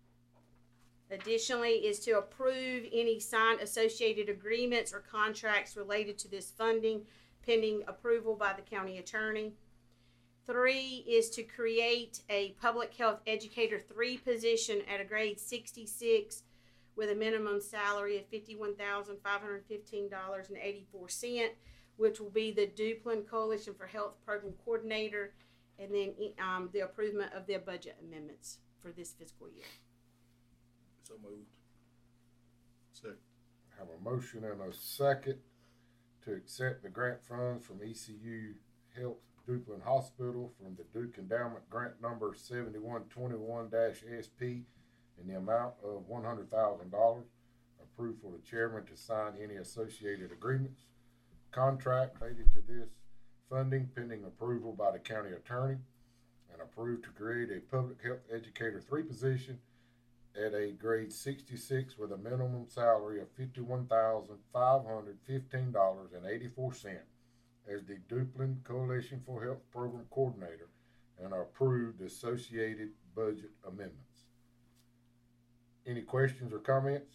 Additionally, is to approve any signed associated agreements or contracts related to this funding pending approval by the county attorney. Three is to create a public health educator three position at a grade sixty-six with a minimum salary of fifty-one thousand five hundred fifteen dollars and eighty-four cents, which will be the Duplin Coalition for Health Program Coordinator, and then um, the approval of their budget amendments for this fiscal year. So moved. Second. Have a motion and a second to accept the grant funds from E C U Health Duplin Hospital from the Duke Endowment Grant Number seventy-one twenty-one S P in the amount of one hundred thousand dollars. Approved for the chairman to sign any associated agreements, contract related to this funding pending approval by the county attorney, and approved to create a public health educator three position at a grade sixty-six with a minimum salary of fifty-one thousand five hundred fifteen dollars and eighty-four cents as the Duplin Coalition for Health Program Coordinator, and approved associated budget amendments. Any questions or comments?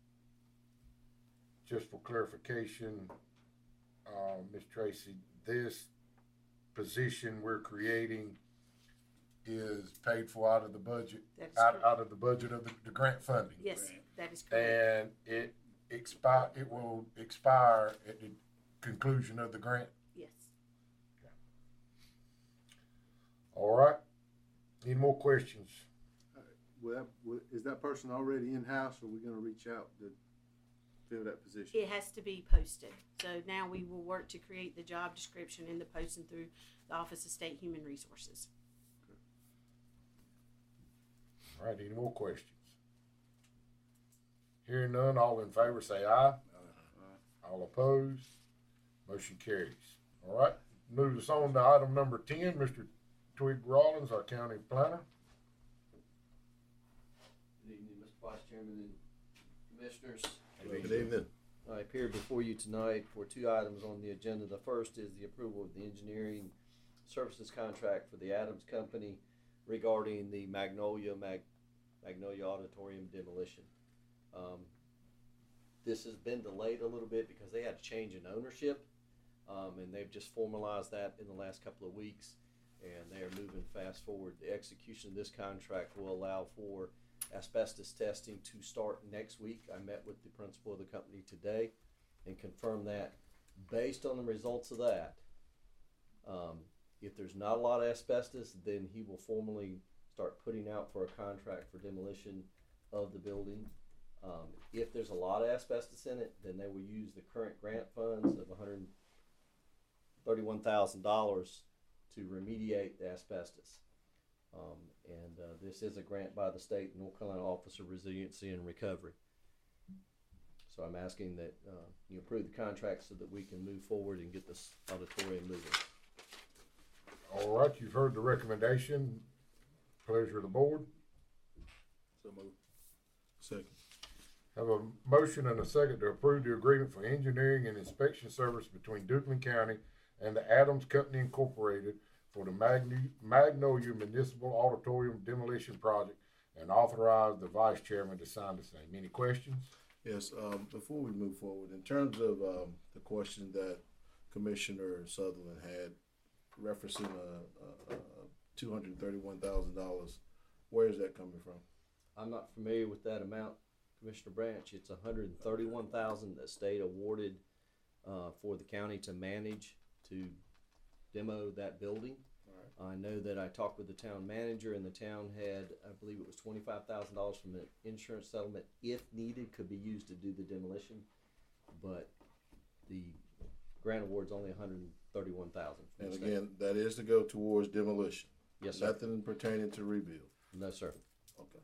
Just for clarification, uh, Miz Tracy, this position we're creating is paid for out of the budget, That is out, correct. out of the budget of the, the grant funding. Yes, that is correct. And it expire, it will expire at the conclusion of the grant. Yes. All right. Any more questions? Will that, will, is that person already in-house, or are we gonna reach out to fill that position? It has to be posted. So now we will work to create the job description and the posting through the Office of State Human Resources. All right, any more questions? Hearing none, all in favor say aye. Aye. All opposed, motion carries. All right, moves us on to item number ten, Mister Twig Rollins, our county planner. Good evening, Mister Vice Chairman and Commissioners. Good evening. I appear before you tonight for two items on the agenda. The first is the approval of the engineering services contract for the Adams Company regarding the Magnolia Mag, Magnolia Auditorium demolition. Um, this has been delayed a little bit because they had a change in ownership, um, and they've just formalized that in the last couple of weeks, and they are moving fast forward. The execution of this contract will allow for asbestos testing to start next week. I met with the principal of the company today and confirmed that. Based on the results of that, um, if there's not a lot of asbestos, then he will formally start putting out for a contract for demolition of the building. Um, if there's a lot of asbestos in it, then they will use the current grant funds of one hundred thirty-one thousand dollars to remediate the asbestos. Um, and uh, this is a grant by the state North Carolina Office of Resiliency and Recovery. So I'm asking that uh, you approve the contract so that we can move forward and get this auditorium moving. All right, you've heard the recommendation. Pleasure of the board. So moved. Second. Have a motion and a second to approve the agreement for engineering and inspection service between Duplin County and the Adams Company Incorporated for the Magn- Magnolia Municipal Auditorium Demolition Project, and authorize the vice chairman to sign the same. Any questions? Yes, um, before we move forward, in terms of um, the question that Commissioner Sutherland had referencing uh, uh, two hundred thirty-one thousand dollars, where is that coming from? I'm not familiar with that amount, Commissioner Branch. It's one hundred thirty-one thousand dollars that state awarded uh, for the county to manage to demo that building. I know that I talked with the town manager, and the town had, I believe it was twenty-five thousand dollars from an insurance settlement, if needed, could be used to do the demolition. But the grant award's only one hundred thirty-one thousand dollars. And again, that is to go towards demolition. Yes, sir. Nothing pertaining to rebuild. No, sir. Okay.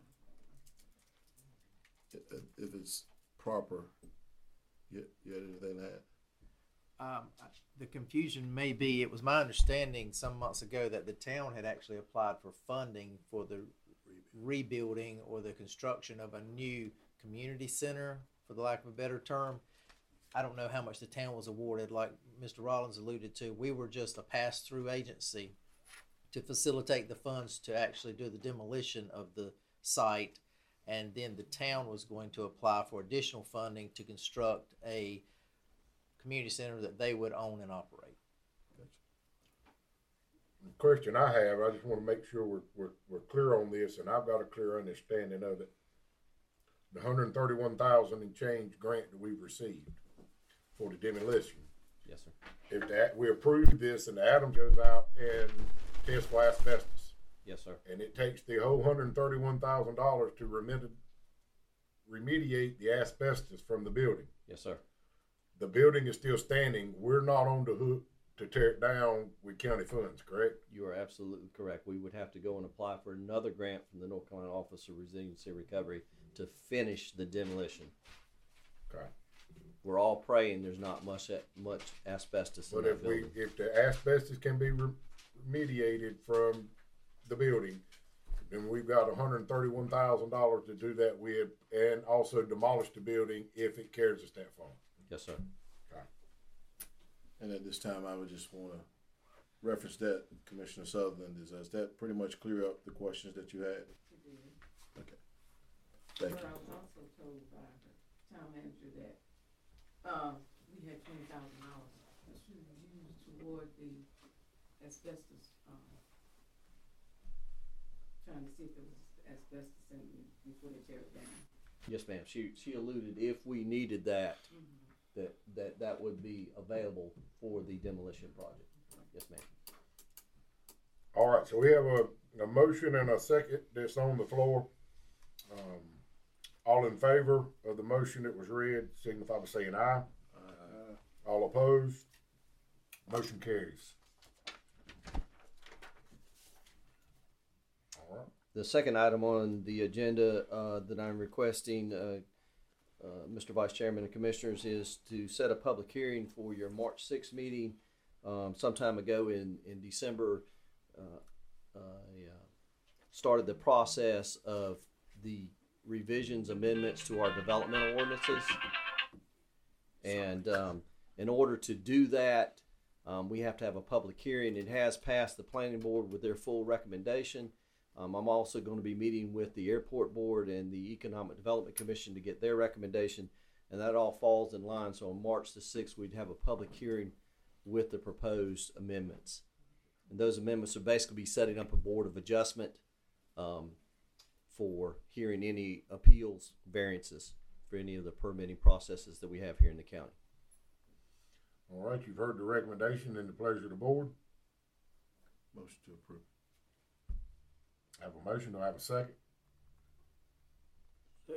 If- If it's proper, you, you had anything to add? Um, the confusion may be, it was my understanding some months ago that the town had actually applied for funding for the rebuilding or the construction of a new community center, for the lack of a better term. I don't know how much the town was awarded. Like Mister Rollins alluded to, we were just a pass-through agency to facilitate the funds to actually do the demolition of the site. and then the town was going to apply for additional funding to construct a community center that they would own and operate. The question I have, I just want to make sure we're, we're, we're clear on this, and I've got a clear understanding of it. The hundred and thirty-one thousand and change grant that we've received for the demolition. Yes, sir. If that, we approve this and Adam goes out and tests for asbestos. Yes, sir. And it takes the whole hundred and thirty-one thousand dollars to remedi- remediate the asbestos from the building. Yes, sir. The building is still standing. We're not on the hook to tear it down with county funds, correct? You are absolutely correct. We would have to go and apply for another grant from the North Carolina Office of Resiliency and Recovery to finish the demolition. Okay. We're all praying there's not much much asbestos in But that if we, building. if the asbestos can be re- remediated from the building, then we've got one hundred and thirty-one thousand dollars to do that with, and also demolish the building if it carries us that far. Yes, sir. Okay. And at this time, I would just want to reference that, Commissioner Sutherland, is, does that pretty much clear up the questions that you had? Okay. Thank But you. I was also told by the town manager that, uh, we had twenty thousand dollars that should be used toward the asbestos, um, trying to see if there was asbestos in it before they tear it down. Yes, ma'am. She she alluded if we needed that, Mm-hmm. that that that would be available for the demolition project. Yes, ma'am. All right, so we have a, a motion and a second that's on the floor. Um, all in favor of the motion that was read, signify by saying aye. Uh, All opposed? Motion carries. All right. The second item on the agenda uh, that I'm requesting, uh, uh, Mister Vice Chairman and Commissioners, is to set a public hearing for your March sixth meeting. Um, sometime ago in, in December, uh, I uh, started the process of the revisions, amendments to our developmental ordinances. And um, in order to do that, um, we have to have a public hearing. It has passed the planning board with their full recommendation. Um, I'm also going to be meeting with the airport board and the Economic Development Commission to get their recommendation, and that all falls in line. So on March the sixth, we'd have a public hearing with the proposed amendments. And those amendments would basically be setting up a board of adjustment um, for hearing any appeals, variances for any of the permitting processes that we have here in the county. All right, you've heard the recommendation and the pleasure of the board. motion to approve. I have a motion, do I have a second? Second.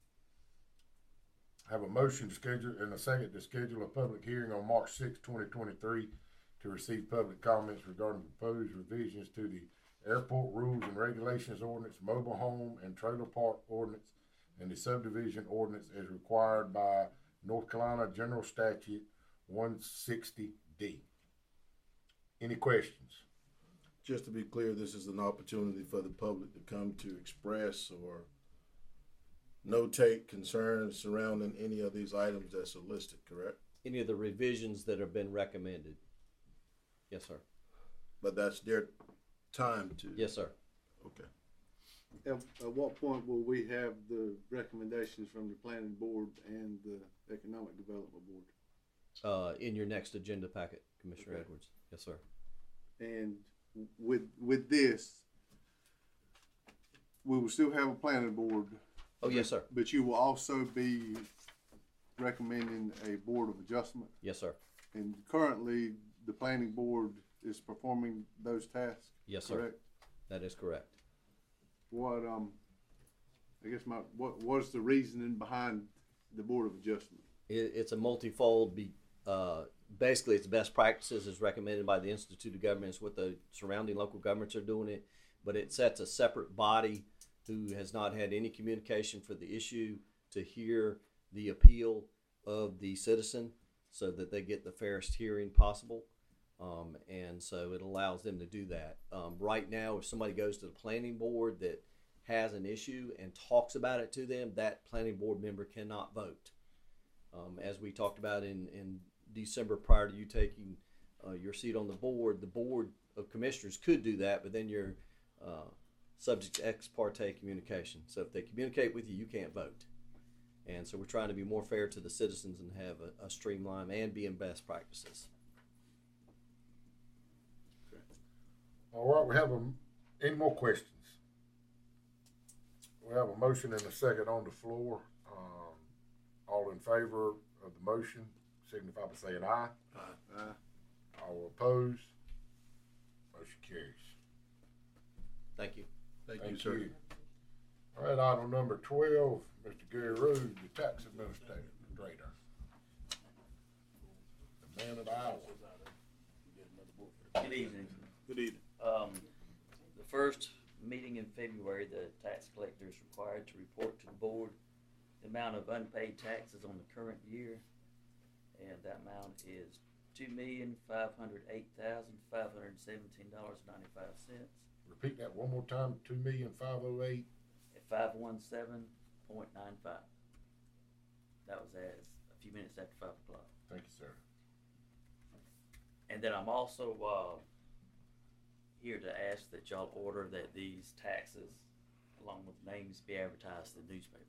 I have a motion to schedule and a second to schedule a public hearing on March sixth, twenty twenty-three to receive public comments regarding proposed revisions to the airport rules and regulations ordinance, mobile home and trailer park ordinance, and the subdivision ordinance as required by North Carolina General Statute one sixty D. Any questions? Just to be clear, this is an opportunity for the public to come to express or notate concerns surrounding any of these items that's listed, correct? Any of the revisions that have been recommended. Yes, sir. But that's their time to. Yes, sir. Okay. At, at what point will we have the recommendations from the planning board and the economic development board? Uh, in your next agenda packet, Commissioner Okay. Edwards. Yes, sir. And with, with this, we will still have a planning board. Oh, yes, sir. But you will also be recommending a board of adjustment. Yes, sir. And currently, the planning board is performing those tasks. Yes, sir. Correct? That is correct. What, um, I guess my, what, what's the reasoning behind the board of adjustment? It, it's a multifold. Be, uh, basically, it's best practices as recommended by the Institute of Government. It's what the surrounding local governments are doing it, but it sets a separate body who has not had any communication for the issue to hear the appeal of the citizen so that they get the fairest hearing possible. Um, and so it allows them to do that. Um, right now, if somebody goes to the planning board that has an issue and talks about it to them, that planning board member cannot vote. Um, as we talked about in, in December prior to you taking uh, your seat on the board, the board of commissioners could do that, but then your uh, subject to ex parte communication. So if they communicate with you, you can't vote. And so we're trying to be more fair to the citizens and have a, a streamline and be in best practices. All right, we have a, any more questions? We have a motion and a second on the floor. Um, all in favor of the motion, signify by saying aye. Aye. All opposed, motion carries. Thank you. Thank, Thank you, sir. you. All right, item number twelve, Mister Gary Rhodes, the tax administrator. The man of the hour. Good evening. Good evening. Um, the first meeting in February, the tax collector is required to report to the board the amount of unpaid taxes on the current year, and that amount is two million five hundred eight thousand five hundred seventeen dollars ninety-five cents. Repeat that one more time, two million five oh eight. At five one seven point nine five. That was as a few minutes after five o'clock. Thank you, sir. And then I'm also uh, here to ask that y'all order that these taxes, along with names, be advertised in the newspaper.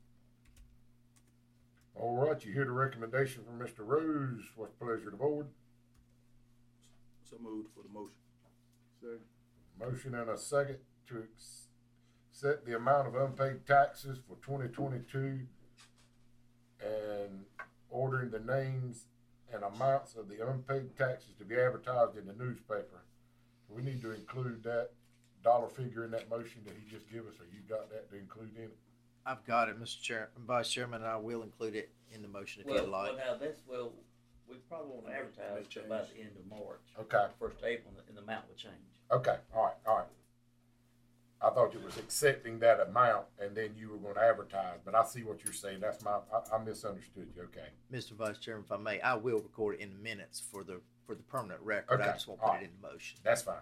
All right, you hear the recommendation from Mister Rose. What's the pleasure of the board? So moved for the motion. Sir. Motion and a second to ex- set the amount of unpaid taxes for twenty twenty-two and ordering the names and amounts of the unpaid taxes to be advertised in the newspaper. We need to include that dollar figure in that motion that he just gave us, or you got that to include in it? I've got it, Mister Chair, Vice Chairman, and I will include it in the motion if Well, you'd like. well, now this will, we probably won't advertise till about the end of March. Okay. First of April, and the amount will change. Okay, all right, all right. I thought you was accepting that amount and then you were gonna advertise, but I see what you're saying. That's my, I, I misunderstood you, okay. Mister Vice Chairman, if I may, I will record it in the minutes for the, for the permanent record. I Okay, just won't all put it right. in the motion. That's fine.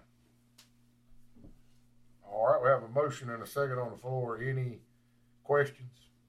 All right, we have a motion and a second on the floor. Any questions?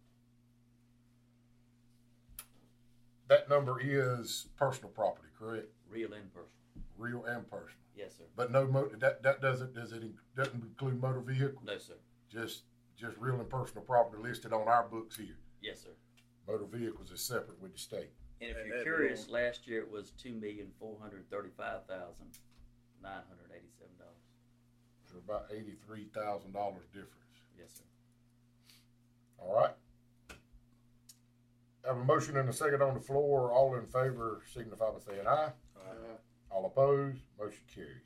That number is personal property, correct? Real and personal. Real and personal. Yes, sir. But no mo, that, that doesn't, does it, in- doesn't include motor vehicle? No, sir. Just, just real and personal property listed on our books here. Yes, sir. Motor vehicles is separate with the state. And if And you're that curious, belong- last year it was two million four hundred thirty-five thousand nine hundred eighty-seven dollars. So about eighty-three thousand dollars difference. Yes, sir. All right. Have a motion and a second on the floor. All in favor signify by saying aye. Aye. All opposed, motion carries.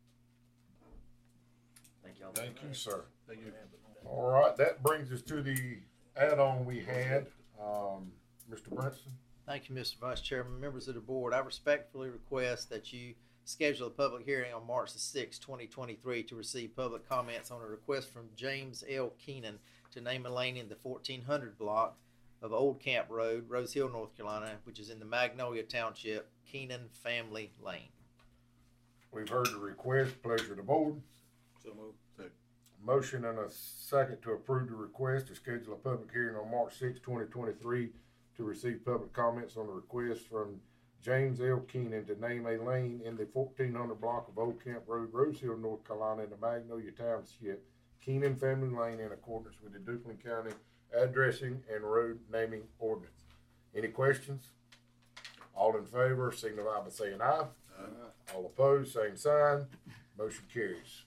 Thank y'all. Thank you, sir. Thank you. All right, that brings us to the add-on we had. Um, Mister Brinson. Thank you, Mister Vice Chairman. Members of the board, I respectfully request that you schedule a public hearing on March the sixth, twenty twenty-three to receive public comments on a request from James L. Keenan to name a lane in the fourteen hundred block of Old Camp Road, Rose Hill, North Carolina, which is in the Magnolia Township, Keenan Family Lane. We've heard the request. Pleasure of the board. So moved. Motion and a second to approve the request to schedule a public hearing on March sixth, twenty twenty-three to receive public comments on the request from James L. Keenan to name a lane in the fourteen hundred block of Old Camp Road, Rose Hill, North Carolina, in the Magnolia Township, Keenan Family Lane, in accordance with the Duplin County addressing and road naming ordinance. Any questions? All in favor signify by saying aye. Aye. All opposed, same sign. Motion carries.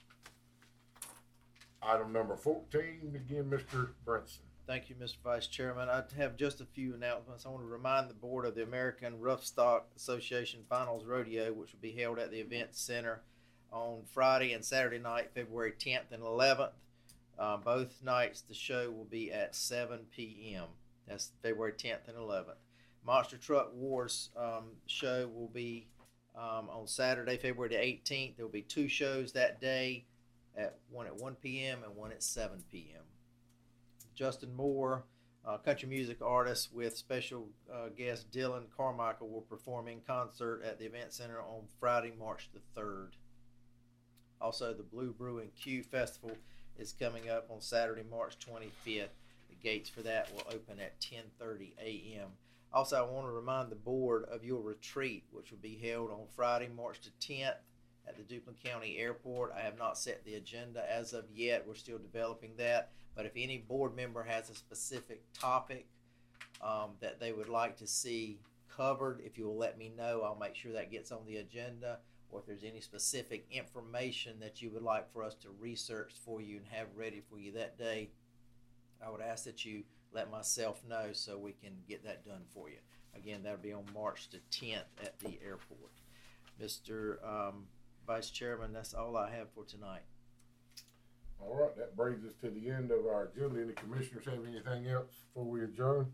Item number fourteen, again, Mister Brinson. Thank you, Mister Vice Chairman. I have just a few announcements. I want to remind the board of the American Rough Stock Association Finals Rodeo, which will be held at the Event Center on Friday and Saturday night, February tenth and eleventh. Uh, both nights, the show will be at seven p.m. That's February tenth and eleventh. Monster Truck Wars um, show will be um, on Saturday, February the eighteenth. There will be two shows that day, at one at one p.m. and one at seven p.m. Justin Moore, uh, country music artist with special uh, guest Dylan Carmichael, will perform in concert at the Event Center on Friday, March the third. Also, the Blue Brew and Q Festival is coming up on Saturday, March twenty-fifth. The gates for that will open at ten thirty a.m. Also, I want to remind the board of your retreat, which will be held on Friday, March the tenth at the Duplin County Airport. I have not set the agenda as of yet. We're still developing that. But if any board member has a specific topic um, that they would like to see covered, if you will let me know, I'll make sure that gets on the agenda. Or if there's any specific information that you would like for us to research for you and have ready for you that day, I would ask that you let myself know so we can get that done for you. Again, that'll be on March the tenth at the airport. Mister Um, Vice Chairman, that's all I have for tonight. All right, that brings us to the end of our agenda. Any commissioners have anything else before we adjourn?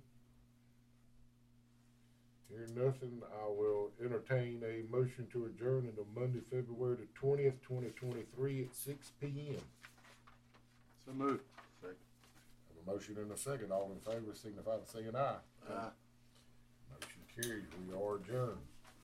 Hearing nothing, I will entertain a motion to adjourn until Monday, February the twentieth, twenty twenty-three at six P M. So moved. Second. Have a motion and a second. All in favor signify by saying aye. Aye. Motion carries. We are adjourned.